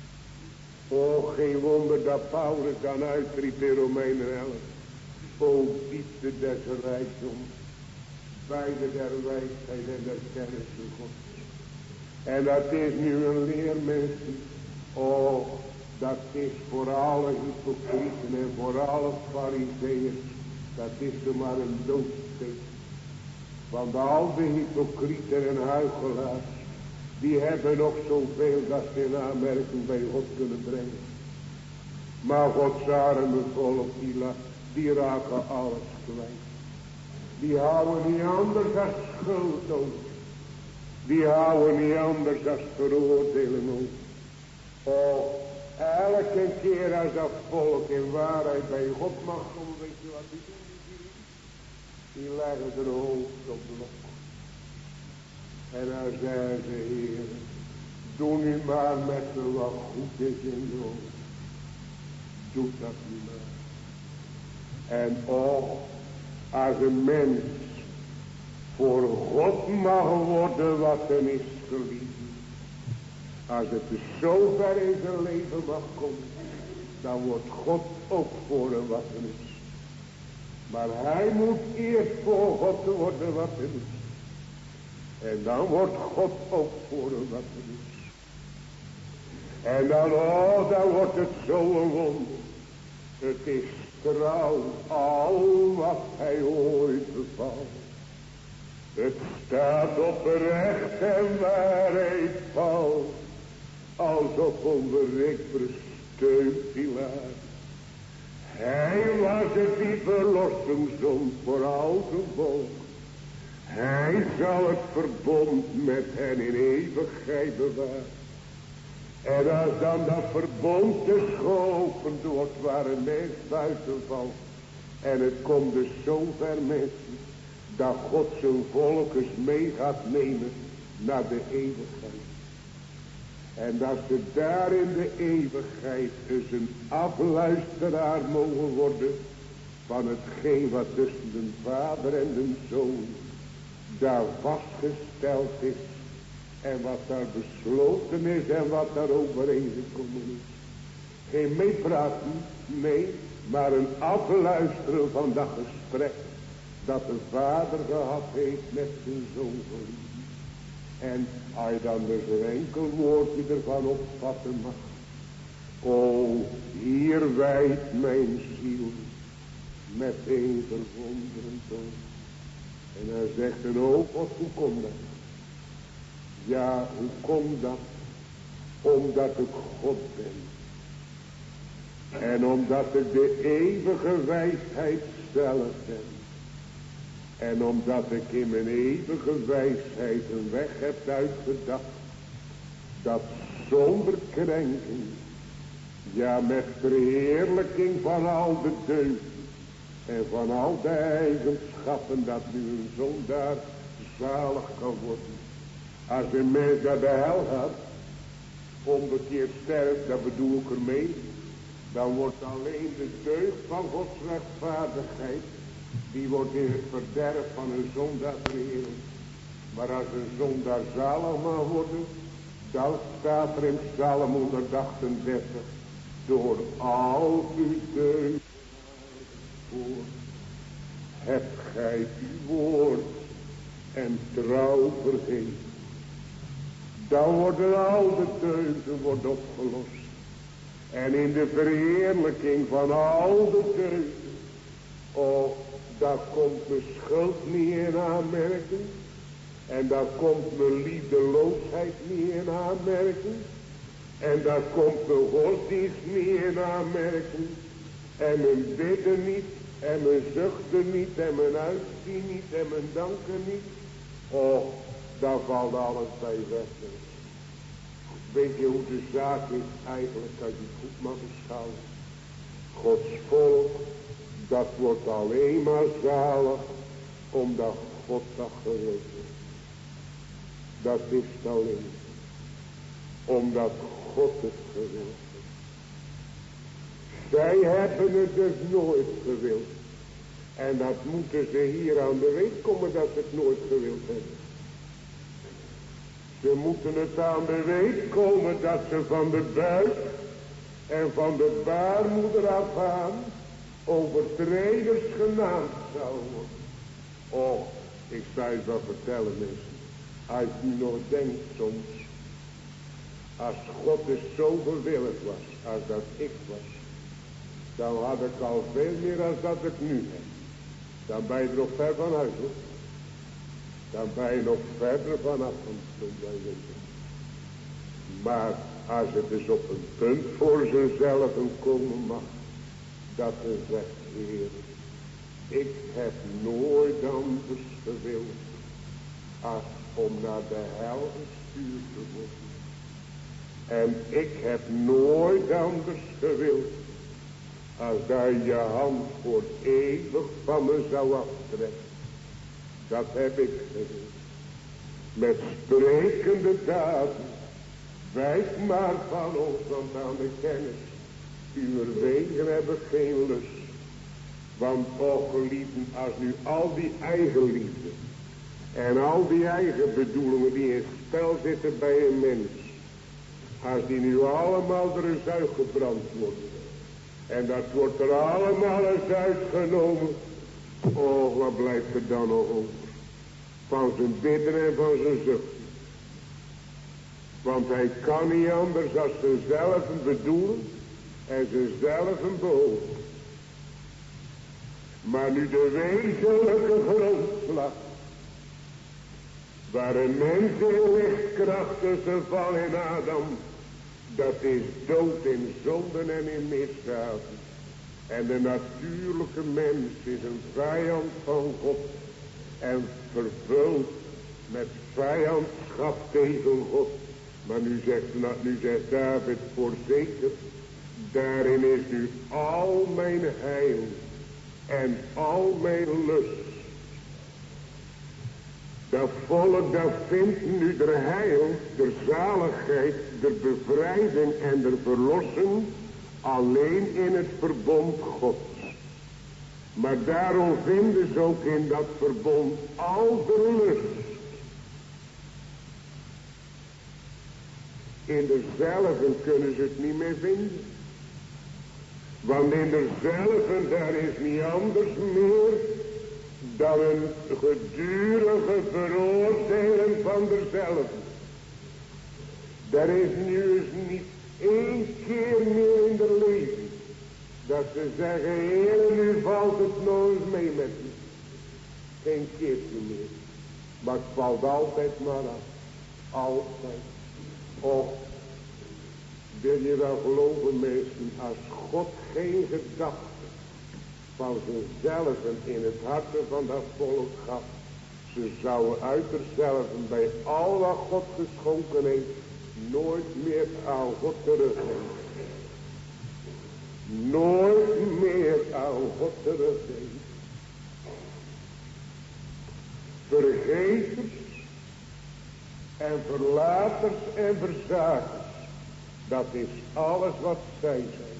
O, geen wonder dat Paulus dan uitriep in Romeinen elf. O, diepte des rijkdom. Beide der wijsheid en der kennis van God. En dat is nu een leer, mensen. O, dat is voor alle hypocrieten en voor alle farizeeën. Dat is er maar een doodsteek. Want al de hypocrieten en huichelaars. Die hebben nog zoveel dat ze in aanmerking bij God kunnen brengen. Maar Gods arme volk, die, die raken alles kwijt. Die houden niet anders dan schuld over. Die houden niet anders dan veroordelen over. Oh, elke keer als dat volk in waarheid bij God mag komen, weet je wat die doen? Die leggen er hoofd op blok. En dan zeggen ze, Heer, doe nu maar met me wat goed is in je ogen. Doe dat nu maar. En oh, als een mens voor God mag worden wat hem is geliefd. Als het dus zo ver in zijn leven mag komen, dan wordt God ook voor hem wat hem is. Maar hij moet eerst voor God worden wat hem is. En dan wordt God ook voor hem wat hem is. En dan, oh, dan wordt het zo een wonder. Het is trouw al wat hij ooit beval. Het staat op recht en waarheid valt, als op onbereikbare steunpilaar. Hij was het die verlossing zond voor al zijn volk. Hij zal het verbond met hen in eeuwigheid bewaren. En als dan dat verbond te schopen wordt waar een mens buiten valt. En het komt dus zo ver mensen, dat God zijn volk eens mee gaat nemen naar de eeuwigheid. En dat ze daar in de eeuwigheid dus een afluisteraar mogen worden van hetgeen wat tussen de vader en de zoon daar vastgesteld is. En wat daar besloten is en wat daar overeengekomen is. Geen meepraten, nee, maar een afluisteren van dat gesprek dat de vader gehad heeft met zijn zoon. En als je dan dus een enkel woordje ervan opvatten mag. O, hier wijdt mijn ziel met een verwonderen toon. En hij zegt dan ook, wat, hoe komt dat? Ja, hoe komt dat? Omdat ik God ben. En omdat ik de eeuwige wijsheid zelf ben. En omdat ik in mijn eeuwige wijsheid een weg heb uitgedacht. Dat zonder krenking. Ja, met verheerlijking van al de deugden. En van al de eigenschappen dat nu een zondaar zalig kan worden. Als een mens naar de hel gaat. Ombekeerd sterft, dat bedoel ik ermee. Dan wordt alleen de deugd van Gods rechtvaardigheid. Die wordt in het verderf van een zondaar verheerlijkt. Maar als een zondaar zalig mag worden. Dan staat er in Psalm honderdachtendertig. Door al uw deugden voor. Hebt gij uw woord en trouw vergeven. Dan worden al de deugden wordt opgelost. En in de verheerlijking van al de deugden. Oh, daar komt mijn schuld niet in aanmerking. En daar komt mijn liefdeloosheid niet in aanmerking. En daar komt mijn godsdienst niet in aanmerking. En mijn bidden niet. En mijn zuchten niet. En mijn uitzien niet. En mijn danken niet. Oh, daar valt alles bij weg. Weet je hoe de zaak is eigenlijk, als je het goed mag beschouwen. Gods volk, dat wordt alleen maar zalig, omdat God dat gewild heeft. Dat is het alleen. Omdat God het gewild heeft. Zij hebben het dus nooit gewild. En dat moeten ze hier aan de weet komen dat ze het nooit gewild hebben. Ze moeten het aan de weet komen dat ze van de buik en van de baarmoeder af aan overtreders genaamd zouden worden. Oh, ik zou je wel vertellen mensen. Als je nu nog denkt soms. Als God dus zo gewillig was als dat ik was. Dan had ik al veel meer dan dat ik nu heb. Dan ben je er nog ver van uit hoor. Dan ben je nog verder vanaf van het. Maar als het dus op een punt voor zichzelf komen mag. Dat er zegt, Heer, ik heb nooit anders gewild. Als om naar de hel gestuurd te worden. En ik heb nooit anders gewild. Als daar je hand voor eeuwig van me zou aftrekken. Dat heb ik gewild. Met sprekende daden. Wijk maar van ons, want aan de kennis. Uw wegen hebben geen lust. Want och geliefden, als nu al die eigen liefde. En al die eigen bedoelingen die in spel zitten bij een mens. Als die nu allemaal er eens uitgebrand worden. En dat wordt er allemaal eens uitgenomen. Oh, wat blijft er dan nog over? Van zijn bidden en van zijn zuchten. Want hij kan niet anders dan zichzelf bedoelen. En zichzelf behouden. Maar nu de wezenlijke grondslag. Waar een mens in lichtkrachtig geval in Adam, dat is dood in zonden en in misdaden. En de natuurlijke mens is een vijand van God en vervuld met vijandschap tegen God. Maar nu zegt, nu zegt David voorzeker, daarin is nu al mijn heil en al mijn lust. Dat volk dat vindt nu de heil, de zaligheid, de bevrijding en de verlossing alleen in het verbond Gods. Maar daarom vinden ze ook in dat verbond al de lust. In dezelfde kunnen ze het niet meer vinden. Want in dezelfde daar is niet anders meer dan een gedurige veroordeling van dezelfde. Daar is nu eens niet één keer meer in de leven dat ze zeggen, Heer, nu valt het nog eens mee met u. Geen keertje meer. Maar het valt altijd maar af. Altijd. Och, wil je wel geloven, mensen, als God geen gedachte van zichzelf in het hart van dat volk gaf, ze zouden uiterzelf bij al wat God geschonken heeft nooit meer aan God teruggeven. Nooit meer aan God teruggeven. Vergeters en verlaters en verzakers, dat is alles wat zij zijn.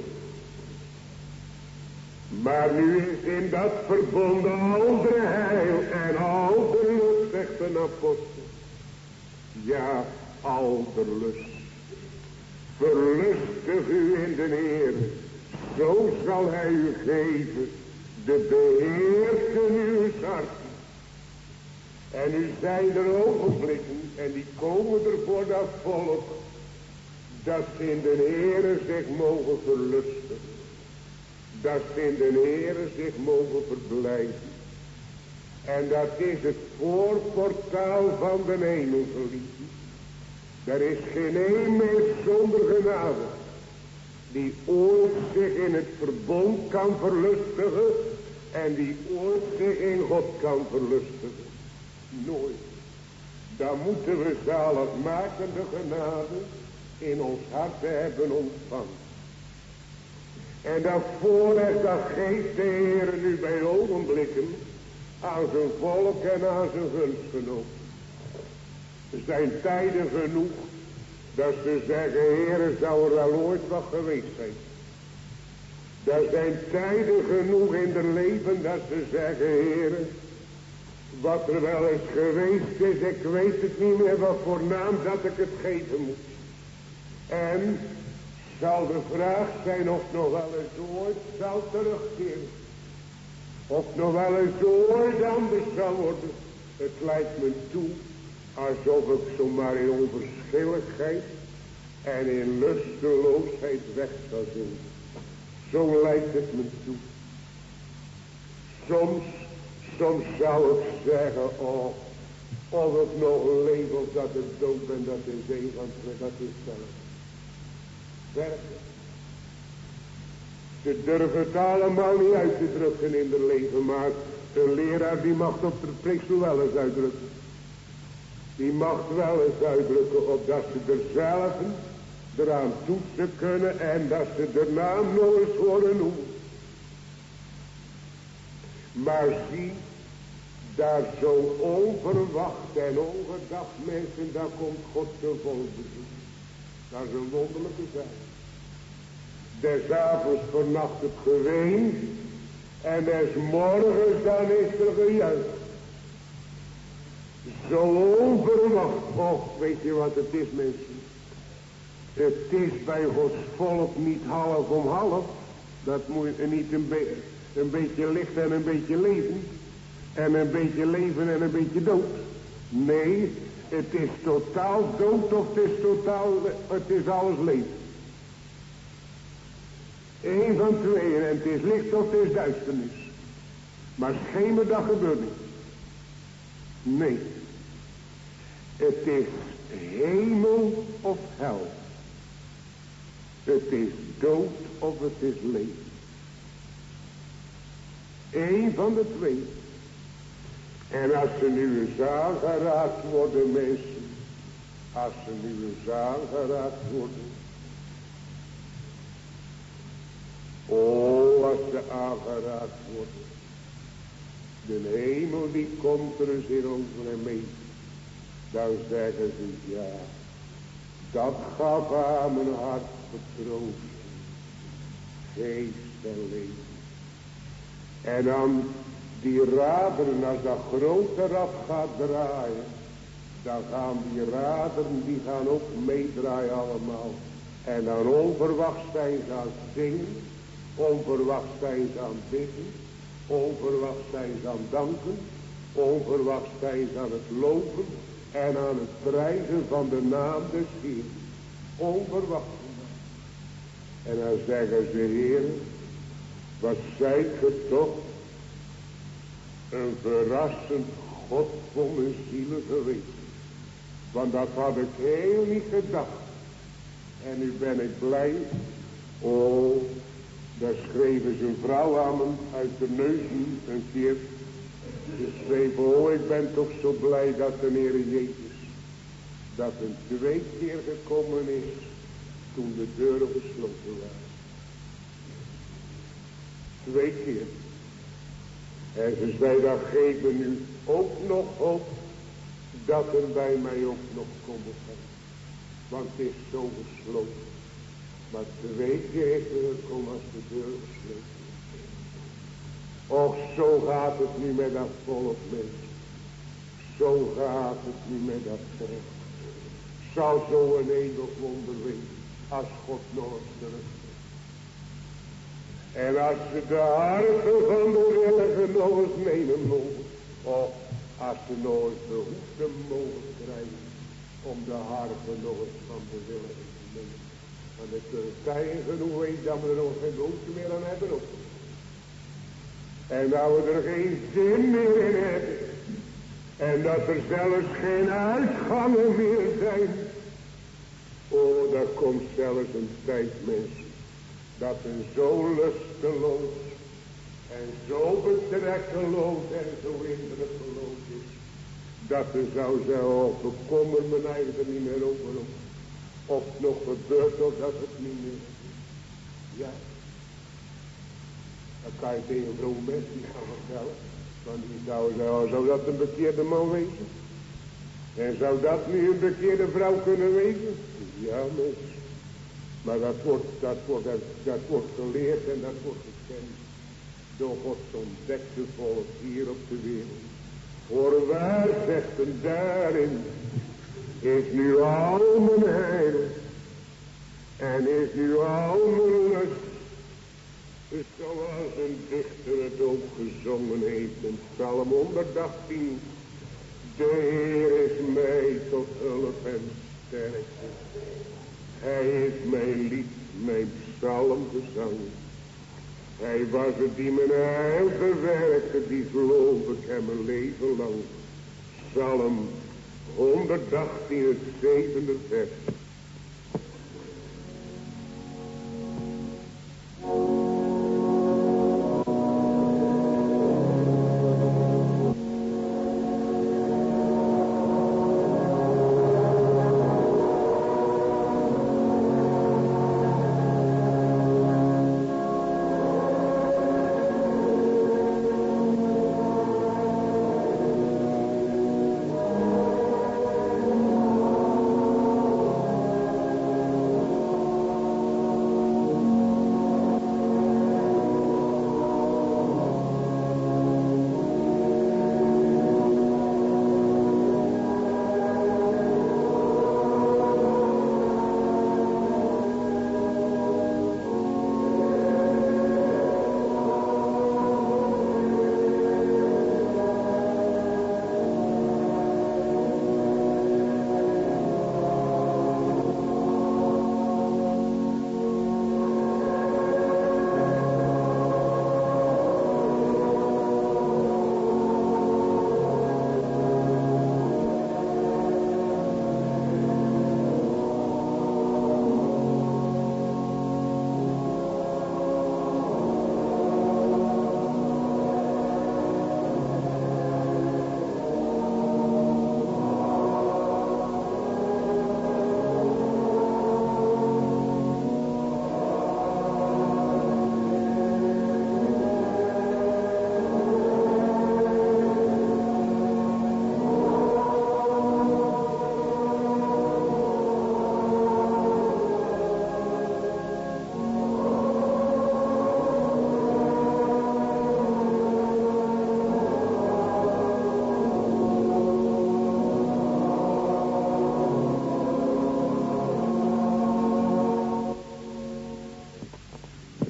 Maar nu is in dat verbond al de heil en al de lust, zegt een apostel. Ja, al de lust. Verlustig u in de Heer, zo zal hij u geven de beheerste uw hart. En nu zijn er ogenblikken, en die komen er voor dat volk, dat ze in de Heere zich mogen verlusten. Dat ze in de Heere zich mogen verblijven. En dat is het voorportaal van de hemel, geliefden. Er is geen een meer zonder genade die ooit zich in het verbond kan verlustigen en die ooit zich in God kan verlustigen. Nooit. Dan moeten we zaligmakende genade in ons hart hebben ontvangen. En dat voorrecht dat geeft de Heer nu bij ogenblikken aan zijn volk en aan zijn gunstgenoten. Er zijn tijden genoeg dat ze zeggen, Heer, zou er wel ooit wat geweest zijn. Er zijn tijden genoeg in het leven dat ze zeggen, Heer, wat er wel eens geweest is, ik weet het niet meer wat voor naam dat ik het geven moet. En zal de vraag zijn of nog wel eens ooit zal terugkeren. Of nog wel eens ooit anders zal worden. Het lijkt me toe alsof ik zomaar in onverschilligheid en in lusteloosheid weg zal zijn. Zo lijkt het me toe. Soms, soms zou ik zeggen, oh, of ik nog leef of dat ik dood ben, dat is een van twee, dat is zelf. Werken. Ze durven het allemaal niet uit te drukken in het leven, maar een leraar die mag op de preekstoel wel eens uitdrukken. Die mag wel eens uitdrukken opdat ze er zelf eraan toetsen kunnen en dat ze de naam nog eens worden noemen. Maar zie, daar zo onverwacht en ongedacht mensen, daar komt God te vol bezoek. Dat is een wonderlijke zaak. Des avonds vannacht het geween en des morgens dan is er gejuich. Zo onverwacht. Och, weet je wat het is, mensen? Het is bij Gods volk niet half om half. Dat moet je niet een, be een beetje licht en een beetje leven. En een beetje leven en een beetje dood. Nee, het is totaal dood of het is totaal, het is alles leven. Eén van tweeën, en het is licht of het is duisternis. Maar schemerdag gebeurt niet. Nee. Het is hemel of hel. Het is dood of het is leven. Eén van de twee. En als ze nu eens aangeraakt worden, mensen. Als ze nu eens aangeraakt worden. Oh, als ze aangeraakt worden. De hemel die komt er eens in over en mee. Dan zeggen ze ja. Dat gaf aan mijn hart vertroost. Geest en leven. En dan die raderen, als dat grote rad gaat draaien. Dan gaan die raderen, die gaan ook meedraaien allemaal. En dan onverwachts zijn ze aan het zingen. Onverwachts zijn ze aan het bidden. Onverwachts zijn ze aan het danken. Onverwachts zijn ze aan het lopen. En aan het prijzen van de naam des Heeren. Onverwachts. En dan zeggen ze, Heer, wat zijt ge toch een verrassend God voor mijn zielen geweest. Want dat had ik heel niet gedacht. En nu ben ik blij. Oh, daar schreef eens een vrouw aan me uit de neuzen een keer. Ze schreef, oh, ik ben toch zo blij dat de Heer Jezus, dat een twee keer gekomen is, toen de deuren gesloten waren. Twee keer. En ze zei, dat geeft me nu ook nog op, dat er bij mij ook nog komen kan. Want het is zo gesloten. Maar twee keer is er gekomen als de deur gesloten. Och, zo gaat het nu met dat volk, mensen. Zo gaat het nu met dat volk. Zou zo een eeuwig wonder wezen, als God nog eens terugkomt. En als ze de harten van de willigen nog eens nemen mogen. Of als ze nog eens behoefte mogen krijgen. Om de harten nog eens van de willigen te nemen. Want het Turkije genoeg weet dat we er nog geen behoefte meer aan hebben. Ook. En dat we er geen zin meer in hebben. En dat er zelfs geen uitgangen meer zijn. Oh, daar komt zelfs een tijd, mensen. Dat een zo lusteloos en zo betrekkeloos en zo indrukkeloos is. Dat er zou zeggen, oh, bekommer me eigenlijk niet meer over op. Of het nog gebeurt of dat het niet meer. Ja. Dan kan je tegen een vroom mens niet gaan vertellen. Want die zou zeggen, oh, zou dat een bekeerde man wezen? En zou dat nu een bekeerde vrouw kunnen wezen? Ja, mensen. Maar dat wordt, dat, wordt, dat, dat wordt geleerd en dat wordt gekend door Gods ontdekte volk hier op de wereld. Voorwaar, zegt hem, daarin is nu al mijn heil en is nu al mijn lust. Dus zoals een dichter het ook gezongen heeft in Psalm honderdachttien. De Heer is mij tot hulp en sterkte. Hij is mijn lied, mijn psalmgezang. Hij was het die mijn heil verwerkte, die geloof ik hem een leven lang. Psalm honderdachttien, het zevende vers.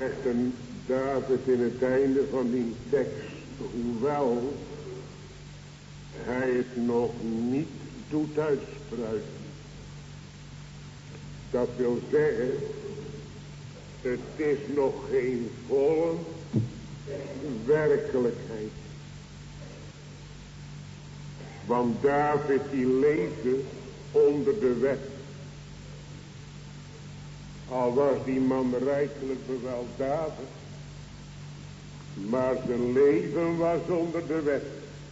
Zegt een David in het einde van die tekst, hoewel hij het nog niet doet uitspruiten. Dat wil zeggen, het is nog geen volle werkelijkheid. Want David die leefde onder de wet. Al was die man rijkelijk beweldadig, maar zijn leven was onder de wet.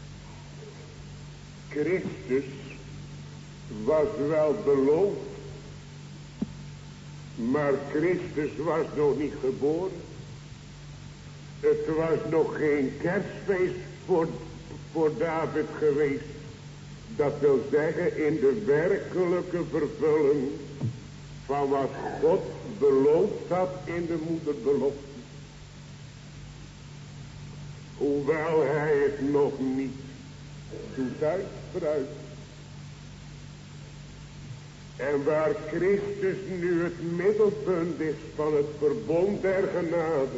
Christus was wel beloofd, maar Christus was nog niet geboren. Het was nog geen kerstfeest voor, voor David geweest. Dat wil zeggen in de werkelijke vervulling van wat God beloofd had in de moederbelofte. Hoewel hij het nog niet doet uitspruiten. En waar Christus nu het middelpunt is van het verbond der genade.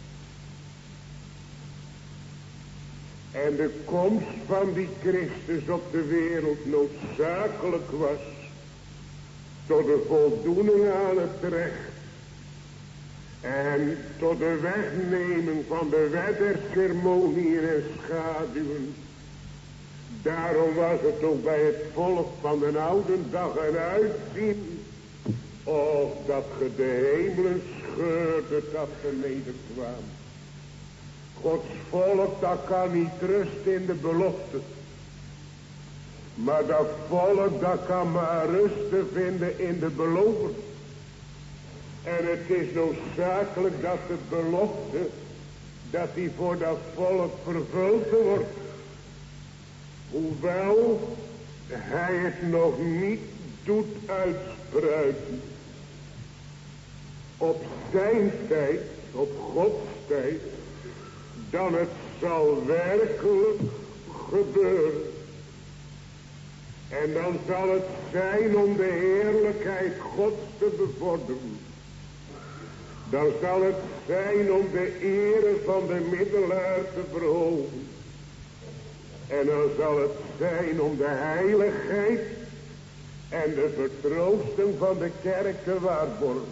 En de komst van die Christus op de wereld noodzakelijk was. Tot de voldoening aan het recht. En tot de wegneming van de wet der ceremonieën en schaduwen. Daarom was het ook bij het volk van de oude dag een uitzien. Of dat ge de hemelen scheurde dat beneden kwam. Gods volk dat kan niet rusten in de belofte. Maar dat volk dat kan maar rusten vinden in de belover. En het is noodzakelijk dat de belofte, dat die voor dat volk vervuld wordt. Hoewel hij het nog niet doet uitspruiten. Op zijn tijd, op Gods tijd, dan het zal werkelijk gebeuren. En dan zal het zijn om de heerlijkheid Gods te bevorderen. Dan zal het zijn om de ere van de middelaar te verhogen. En dan zal het zijn om de heiligheid en de vertroosting van de kerk te waarborgen.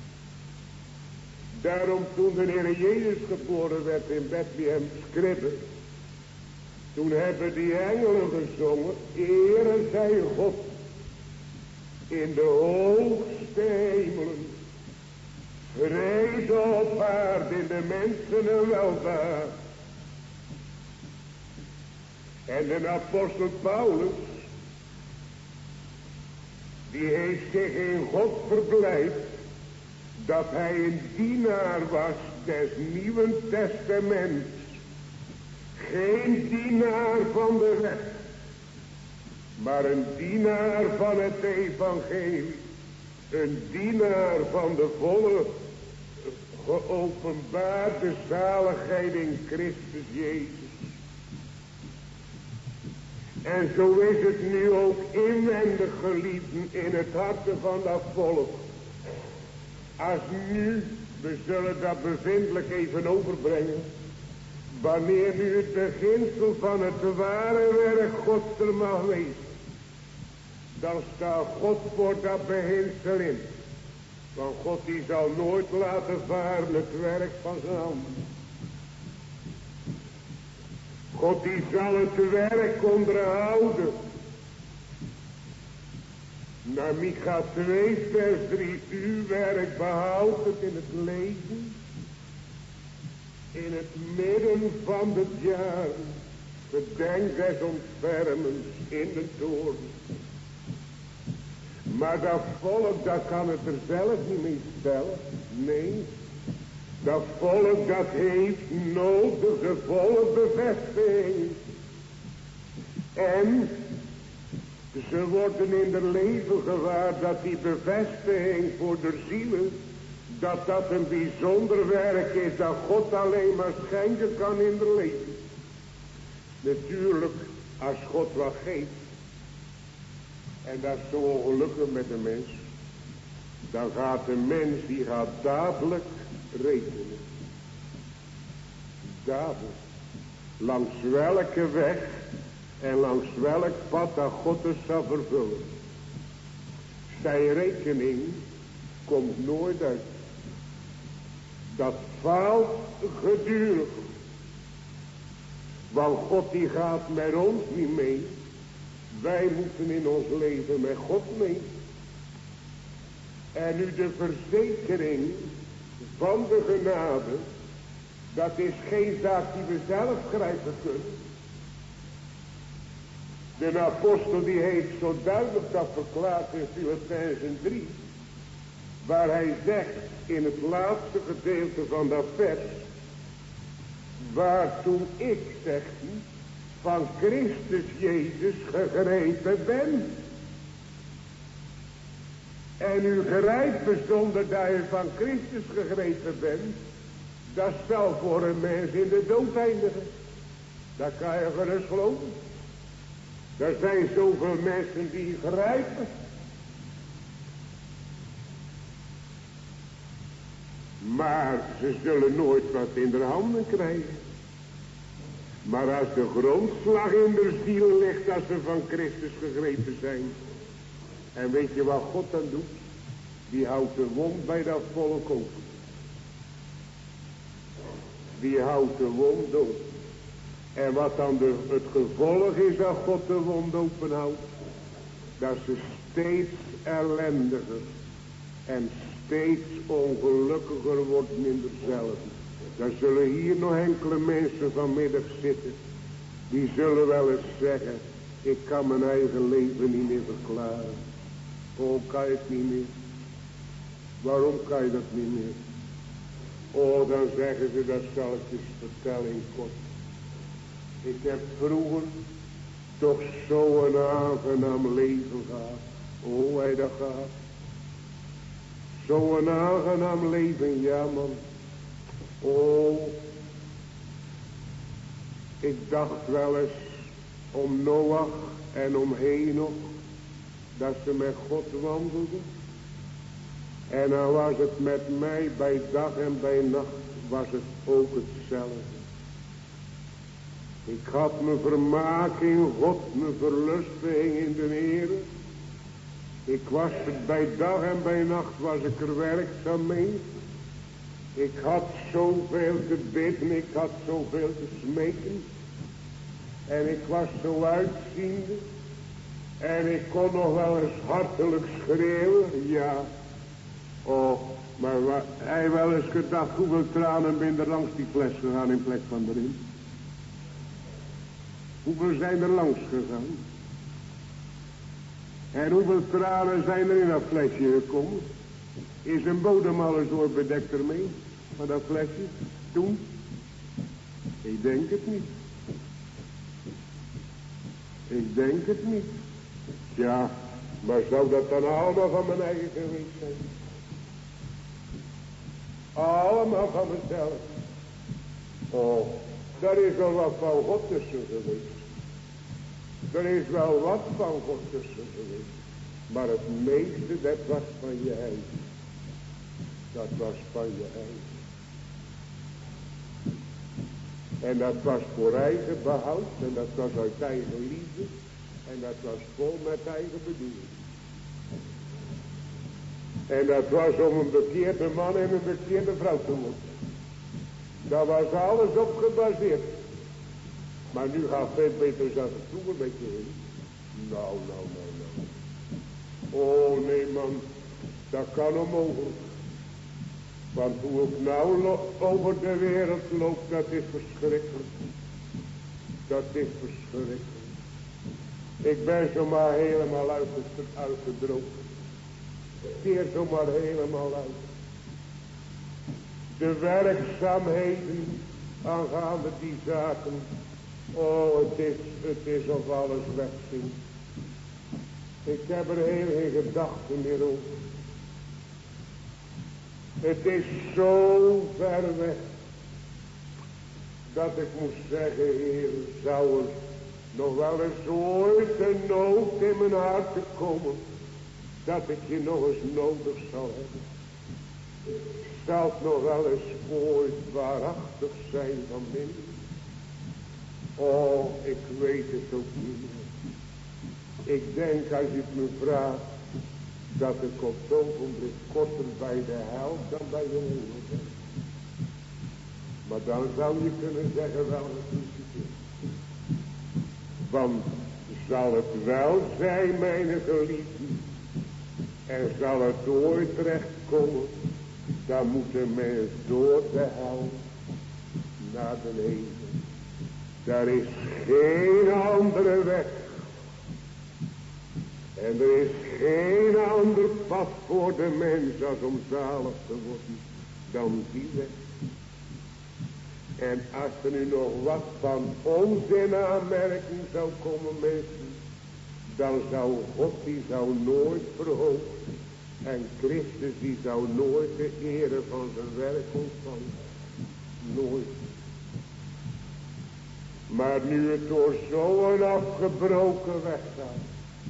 Daarom toen de Heer Jezus geboren werd in Bethlehem Skribbe, toen hebben die engelen gezongen, Ere zij God in de hoogste hemelen, vrede op aarde in de mensen een welvaart. En de apostel Paulus, die heeft zich in God verblijd, dat hij een dienaar was des Nieuwen Testaments. Geen dienaar van de wet, maar een dienaar van het evangelie. Een dienaar van de volle geopenbaarde zaligheid in Christus Jezus. En zo is het nu ook inwendig geliefden in het harte van dat volk. Als nu, we zullen dat bevindelijk even overbrengen. Wanneer nu het beginsel van het ware werk Gods er mag wezen. Dan staat God voor dat beginsel in. Want God die zal nooit laten varen het werk van zijn handen. God die zal het werk onderhouden. Naar Micha twee vers drie, uw werk behoudt het in het leven. In het midden van het jaar. Bedenk des ontfermens in de toorn. Maar dat volk dat kan het er zelf niet mee stellen. Nee. Dat volk dat heeft nodig de volle bevestiging. En ze worden in de leven gewaar dat die bevestiging voor de zielen, dat dat een bijzonder werk is dat God alleen maar schenken kan in de leven. Natuurlijk, als God wat geeft, en dat is zo ongelukkig met de mens, dan gaat de mens, die gaat dadelijk rekenen. David, langs welke weg en langs welk pad dat God het zal vervullen. Zijn rekening komt nooit uit. Dat faalt gedurig. Want God die gaat met ons niet mee. Wij moeten in ons leven met God mee. En nu de verzekering van de genade. Dat is geen zaak die we zelf grijpen kunnen. De apostel die heeft zo duidelijk dat verklaard in Filippenzen drie. Waar hij zegt in het laatste gedeelte van dat vers. Waartoe ik, zegt hij, van Christus Jezus gegrepen ben. En u grijpen zonder dat u van Christus gegrepen bent. Dat zal voor een mens in de dood eindigen. Dat kan je gerust geloven. Er zijn zoveel mensen die grijpen. Maar ze zullen nooit wat in de handen krijgen. Maar als de grondslag in de ziel ligt, als ze van Christus gegrepen zijn. En weet je wat God dan doet? Die houdt de wond bij dat volk open. Die houdt de wond open. En wat dan de, het gevolg is dat God de wond open houdt. Dat ze steeds ellendiger en steeds ongelukkiger worden in zichzelf. Dan zullen hier nog enkele mensen vanmiddag zitten. Die zullen wel eens zeggen. Ik kan mijn eigen leven niet meer verklaren. Oh, kan je het niet meer? Waarom kan je dat niet meer? Oh, dan zeggen ze, dat zal ik eens vertellen in kort. Ik heb vroeger toch zo'n aangenaam leven gehad. Oh, hij dat gehad. Zo'n aangenaam leven, ja man. Oh, ik dacht wel eens om Noach en om Henoch, dat ze met God wandelden. En dan was het met mij bij dag en bij nacht, was het ook hetzelfde. Ik had mijn vermaak in God, mijn verlustiging in de Heere. Ik was er bij dag en bij nacht, was ik er werkzaam mee. Ik had zoveel te bidden, ik had zoveel te smeken. En ik was zo uitziende. En ik kon nog wel eens hartelijk schreeuwen, ja. Oh, maar wat, hij wel eens gedacht hoeveel tranen ben er langs die fles gegaan in plek van erin. Hoeveel zijn er langs gegaan? En hoeveel tranen zijn er in dat flesje gekomen? Is een bodem alles door bedekt ermee? Van dat flesje? Toen? Ik denk het niet. Ik denk het niet. Ja, maar zou dat dan allemaal van mijn eigen geweest zijn? Allemaal van mezelf. Oh, daar is wel wat van God tussen geweest. Er is wel wat van God tussen geweest. Maar het meeste, dat was van je eigen. Dat was van je eigen. En dat was voor eigen behoud. En dat was uit eigen liefde. En dat was vol met eigen bedoeling. En dat was om een bekeerde man en een bekeerde vrouw te worden. Daar was alles op gebaseerd. Maar nu gaat veel beter zelfs het vroeger met je heen. Nou, nou, nou, nou. Oh nee man, dat kan onmogelijk. Want hoe ik nou lo- over de wereld loop, dat is verschrikkelijk. Dat is verschrikkelijk. Ik ben zomaar helemaal uitged- uitgedroogd. Keer zomaar helemaal uit. De werkzaamheden aangaande die zaken. Oh, het is, het is of alles wegzinkt. Ik heb er heel geen gedachten meer over. Het is zo ver weg. Dat ik moest zeggen, Heer, zou er nog wel eens ooit een nood in mijn hart te komen. Dat ik je nog eens nodig zal hebben. zal het nog wel eens ooit waarachtig zijn van mij? Oh, ik weet het ook niet meer. Ik denk als je het me vraagt, dat ik op het ogenblik korter bij de hel dan bij de hemel ben. Maar dan zou je kunnen zeggen wel het. Want zal het wel zijn, mijn geliefde, en zal het ooit terechtkomen, dan moet de mens door de hel naar de hemel. Daar is geen andere weg. En er is geen ander pad voor de mens als om zalig te worden dan die weg. En als er nu nog wat van onzin aanmerking zou komen, mensen, dan zou God die zou nooit verhogen. En Christus die zou nooit de ere van zijn werk ontvangen. Nooit. Maar nu het door zo'n afgebroken weg gaat,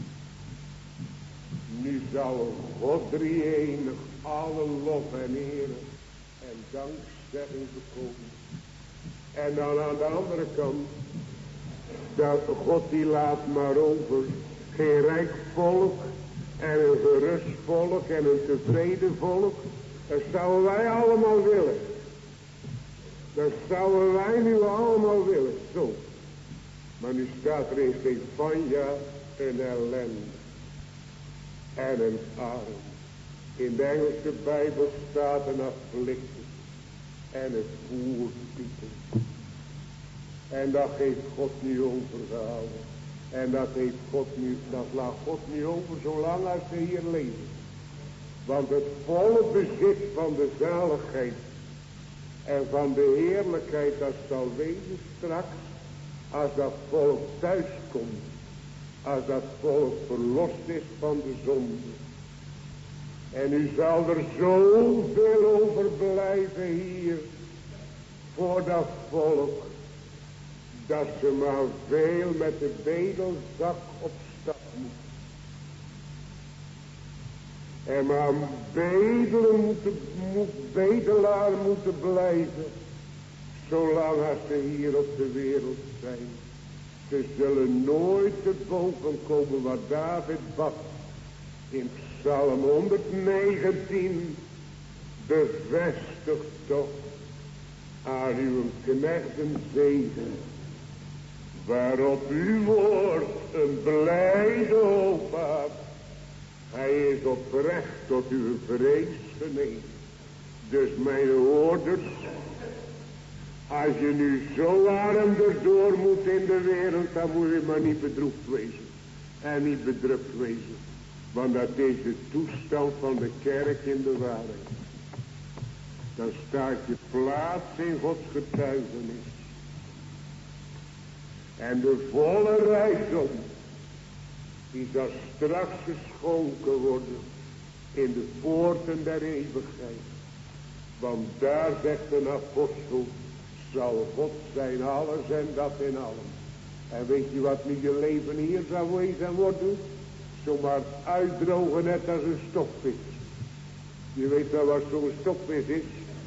nu zal God drie-enig alle lof en ere en dankzegging bekomen. En dan aan de andere kant, dat God die laat maar over geen rijk volk en een gerust volk en een tevreden volk. Dat zouden wij allemaal willen. Dat zouden wij nu allemaal willen. Zo. Maar nu staat er in Stefania een ellende. En een arm. In de Engelse Bijbel staat een afflictie. En het voerpieten. En dat heeft God niet overgehouden. En dat heeft God nu, dat laat God niet over zolang als ze hier leven. Want het volle bezit van de zaligheid en van de heerlijkheid, dat zal wezen straks, als dat volk thuis komt. Als dat volk verlost is van de zonde. En u zal er zoveel over blijven hier voor dat volk, dat ze maar veel met de bedelzak op stap moeten. En maar bedelen moeten, moet, bedelaar moeten blijven, zolang als ze hier op de wereld zijn. Ze zullen nooit te boven komen wat David bad in Psalm honderdnegentien. Bevestig toch aan uw knechten zegen, waarop uw woord een blijde hoop had. Hij is oprecht tot uw vrees genegen. Dus mijn hoorders, als je nu zo arm erdoor moet in de wereld, dan moet je maar niet bedroefd wezen. En niet bedrukt wezen. Want dat is de toestand van de kerk in de waarheid. Dan staat je plaats in Gods getuigenis. En de volle rijkdom, die zal straks geschonken worden in de poorten der eeuwigheid. Want daar zegt een apostel, zal God zijn alles en dat in allen. En weet je wat nu je leven hier zou wezen worden? Zomaar uitdrogen net als een stokvis. Je weet wel wat zo'n stokvis is.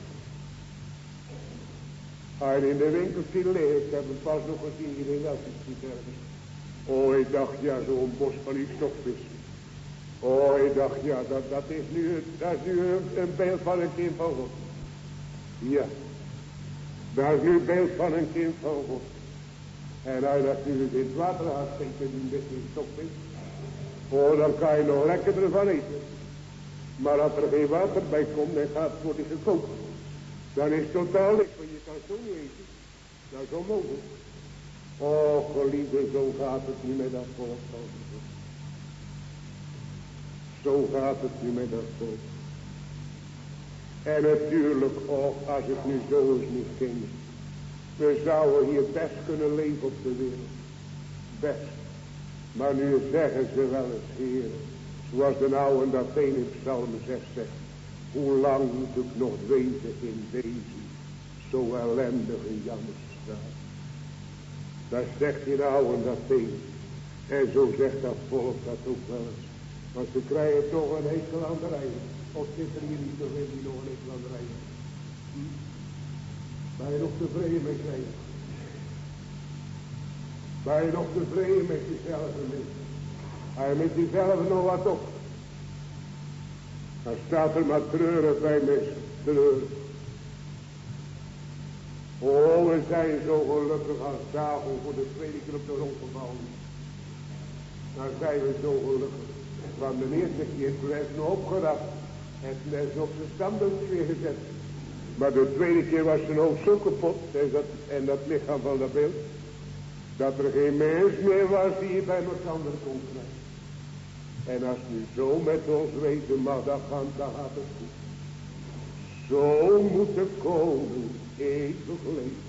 Als je in de winkel ziet liggen, ik heb hem pas nog gezien hier in Elfenstein. Oh, ik dacht, ja, zo'n bos van die stokvis. Oh, ik dacht, ja, dat, dat is nu, dat is nu een, een beeld van een kind van God. Ja, dat is nu een beeld van een kind van God. En als je dat nu in het water gaat steken, die met die stokvis, oh, dan kan je nog lekkerder van eten. Maar als er geen water bij komt, dan gaat het worden gekookt. Dan is het totaal niks, want je kan het zo niet eten. Dat is onmogelijk. Oh, geliefde, zo gaat het nu met dat volk. Zo gaat het nu met dat volk. En natuurlijk, oh, als het nu zo is niet ging. We zouden hier best kunnen leven op de wereld. Best. Maar nu zeggen ze wel eens, Heer, zoals de oude dat een in Psalm zes zegt. Hoe lang moet ik nog wezen in deze zo ellendige jammerstraat. Daar zegt die oude dat een. En zo zegt dat volk dat ook wel eens. Want ze krijgen toch een hekel aan de eigen. Of zit er hier niet nog in die nog een Nederlanderij? Hm? Ben je nog tevreden met jezelf? Ben je nog tevreden met jezelf? Ga je met jezelf nog wat op? Dan staat er maar treurig bij mensen. Treurig. Oh, we zijn zo gelukkig als Dagon voor de tweede keer op de grond gevallen. Dan zijn we zo gelukkig. Want de eerste keer toen is nog opgerapt. En toen is op zijn standbeeld weer gezet. Maar de tweede keer was zijn hoofd zo kapot. En dat, en dat lichaam van dat beeld. Dat er geen mens meer was die je bij elkaar kon krijgen. En als nu zo met ons wezen mag dat gaan, dan gaat het goed. Zo moet de koning eeuwig leven.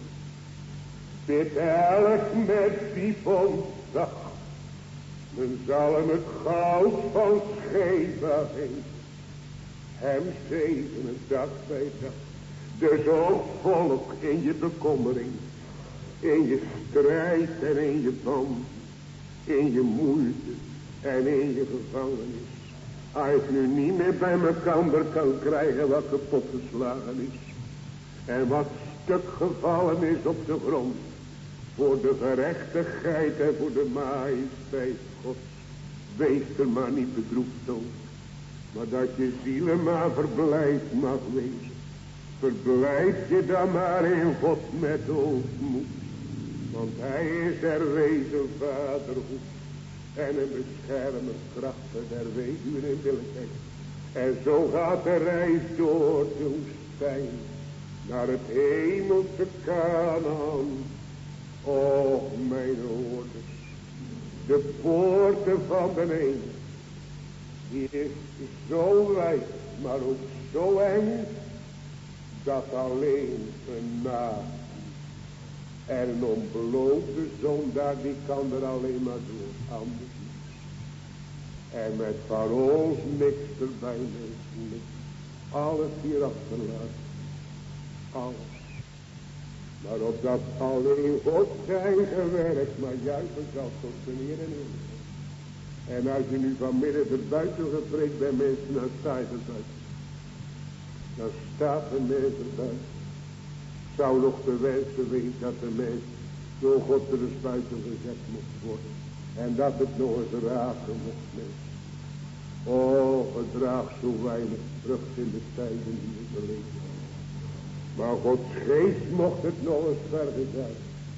Dit elk met diep ontzag. Men zal hem het goud van Sheba geven. Hem zegenen dag bij dag. Dus ook volk in je bekommering. In je strijd en in je band. In je moeite en in je gevangenis. Als je nu niet meer bij elkaar kan krijgen wat kapot geslagen is. En wat stuk gevallen is op de grond. Voor de gerechtigheid en voor de majesteit Gods. Wees er maar niet bedroefd over. Maar dat je zielen maar verblijd mag wezen. Verblijd je dan maar in God met ootmoed. Want hij is er wezen vaderhoed. En een beschermer krachten der weduwen in billijkheid. En zo gaat de reis door de woestijn. Naar het hemelse Kanaan. Och mijn hoorders. De poorten van de hemel. Die is zo wijd, maar ook zo eng. Dat alleen een naam. En een onbeloofde zondaar die kan er alleen maar door. Anders niet. En met van ons niks erbij neemt. Alles hier achterlaten. Alles. Maar opdat alleen God zijn gewerkt, maar juichen zal tot zijn eer en eerlijkheid. En als je nu vanmiddag er buiten gepreekt bij mensen, dan sta je er buiten. Dan staat de mens er buiten. Zou nog te wensen wezen dat de mens door God er eens buiten gezet mocht worden. En dat het nog eens raken mocht mensen. Oh, het draagt zo weinig vrucht in de tijden die we beleven. Maar Gods geest mocht het nog eens verder zijn.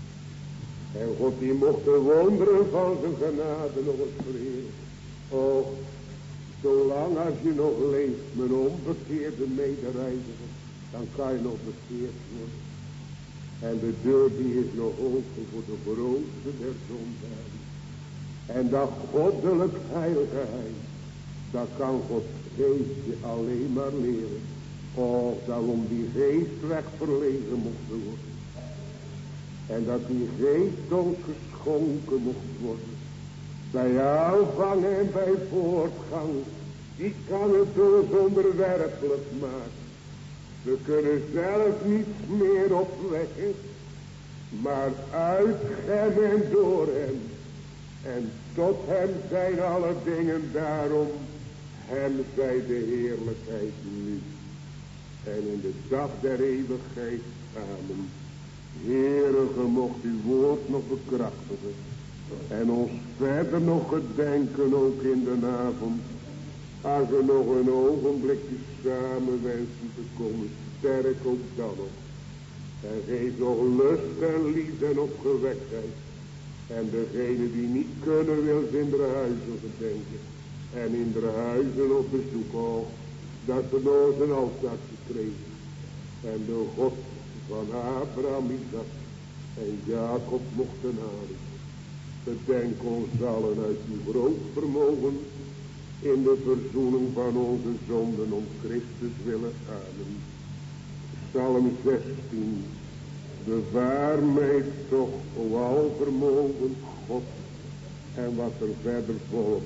En God die mocht de wonderen van zijn genade nog eens verheerlijken. Oh, zolang als je nog leeft, mijn onbekeerde medereiziger, dan kan je nog bekeerd worden. En de deur die is nog open voor de grootste der zondaren. En dat goddelijk heilige heil, dat kan Gods geest je alleen maar leren. Och, daarom die geest wegverlegen mocht worden. En dat die geest ons geschonken mocht worden. Bij aanvang en bij voortgang. Die kan het ons onderwerpelijk maken. We kunnen zelf niets meer opwekken. Maar uit hem en door hem. En tot hem zijn alle dingen daarom. Hem zij de heerlijkheid nu. En in de dag der eeuwigheid. Amen. Heere, ge mocht uw woord nog bekrachtigen. En ons verder nog gedenken ook in de avond. Als we nog een ogenblikje samen wensen te komen. Sterk ook dan nog. En geef nog lust en liefde en opgewektheid. En degene die niet kunnen wil in de huizen gedenken. En in de huizen op bezoek ook. Dat we nog een altaar gekregen. En de God van Abraham, Isaac en Jacob mochten halen. Bedenk ons allen uit uw groot vermogen in de verzoening van onze zonden om Christus willen. Amen. Psalm zestien. Bewaar mij toch, o alvermogen God, en wat er verder volgt.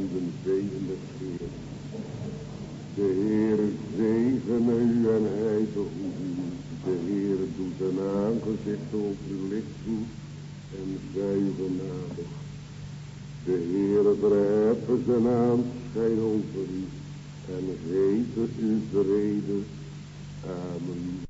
handen zegen des Heer. De Heer zegene u en hij behoede u. De Heer doet zijn aangezicht op u lichten en zij u genadig. De Heer verheffen zijn aanschijn over u en geven u vrede. Amen.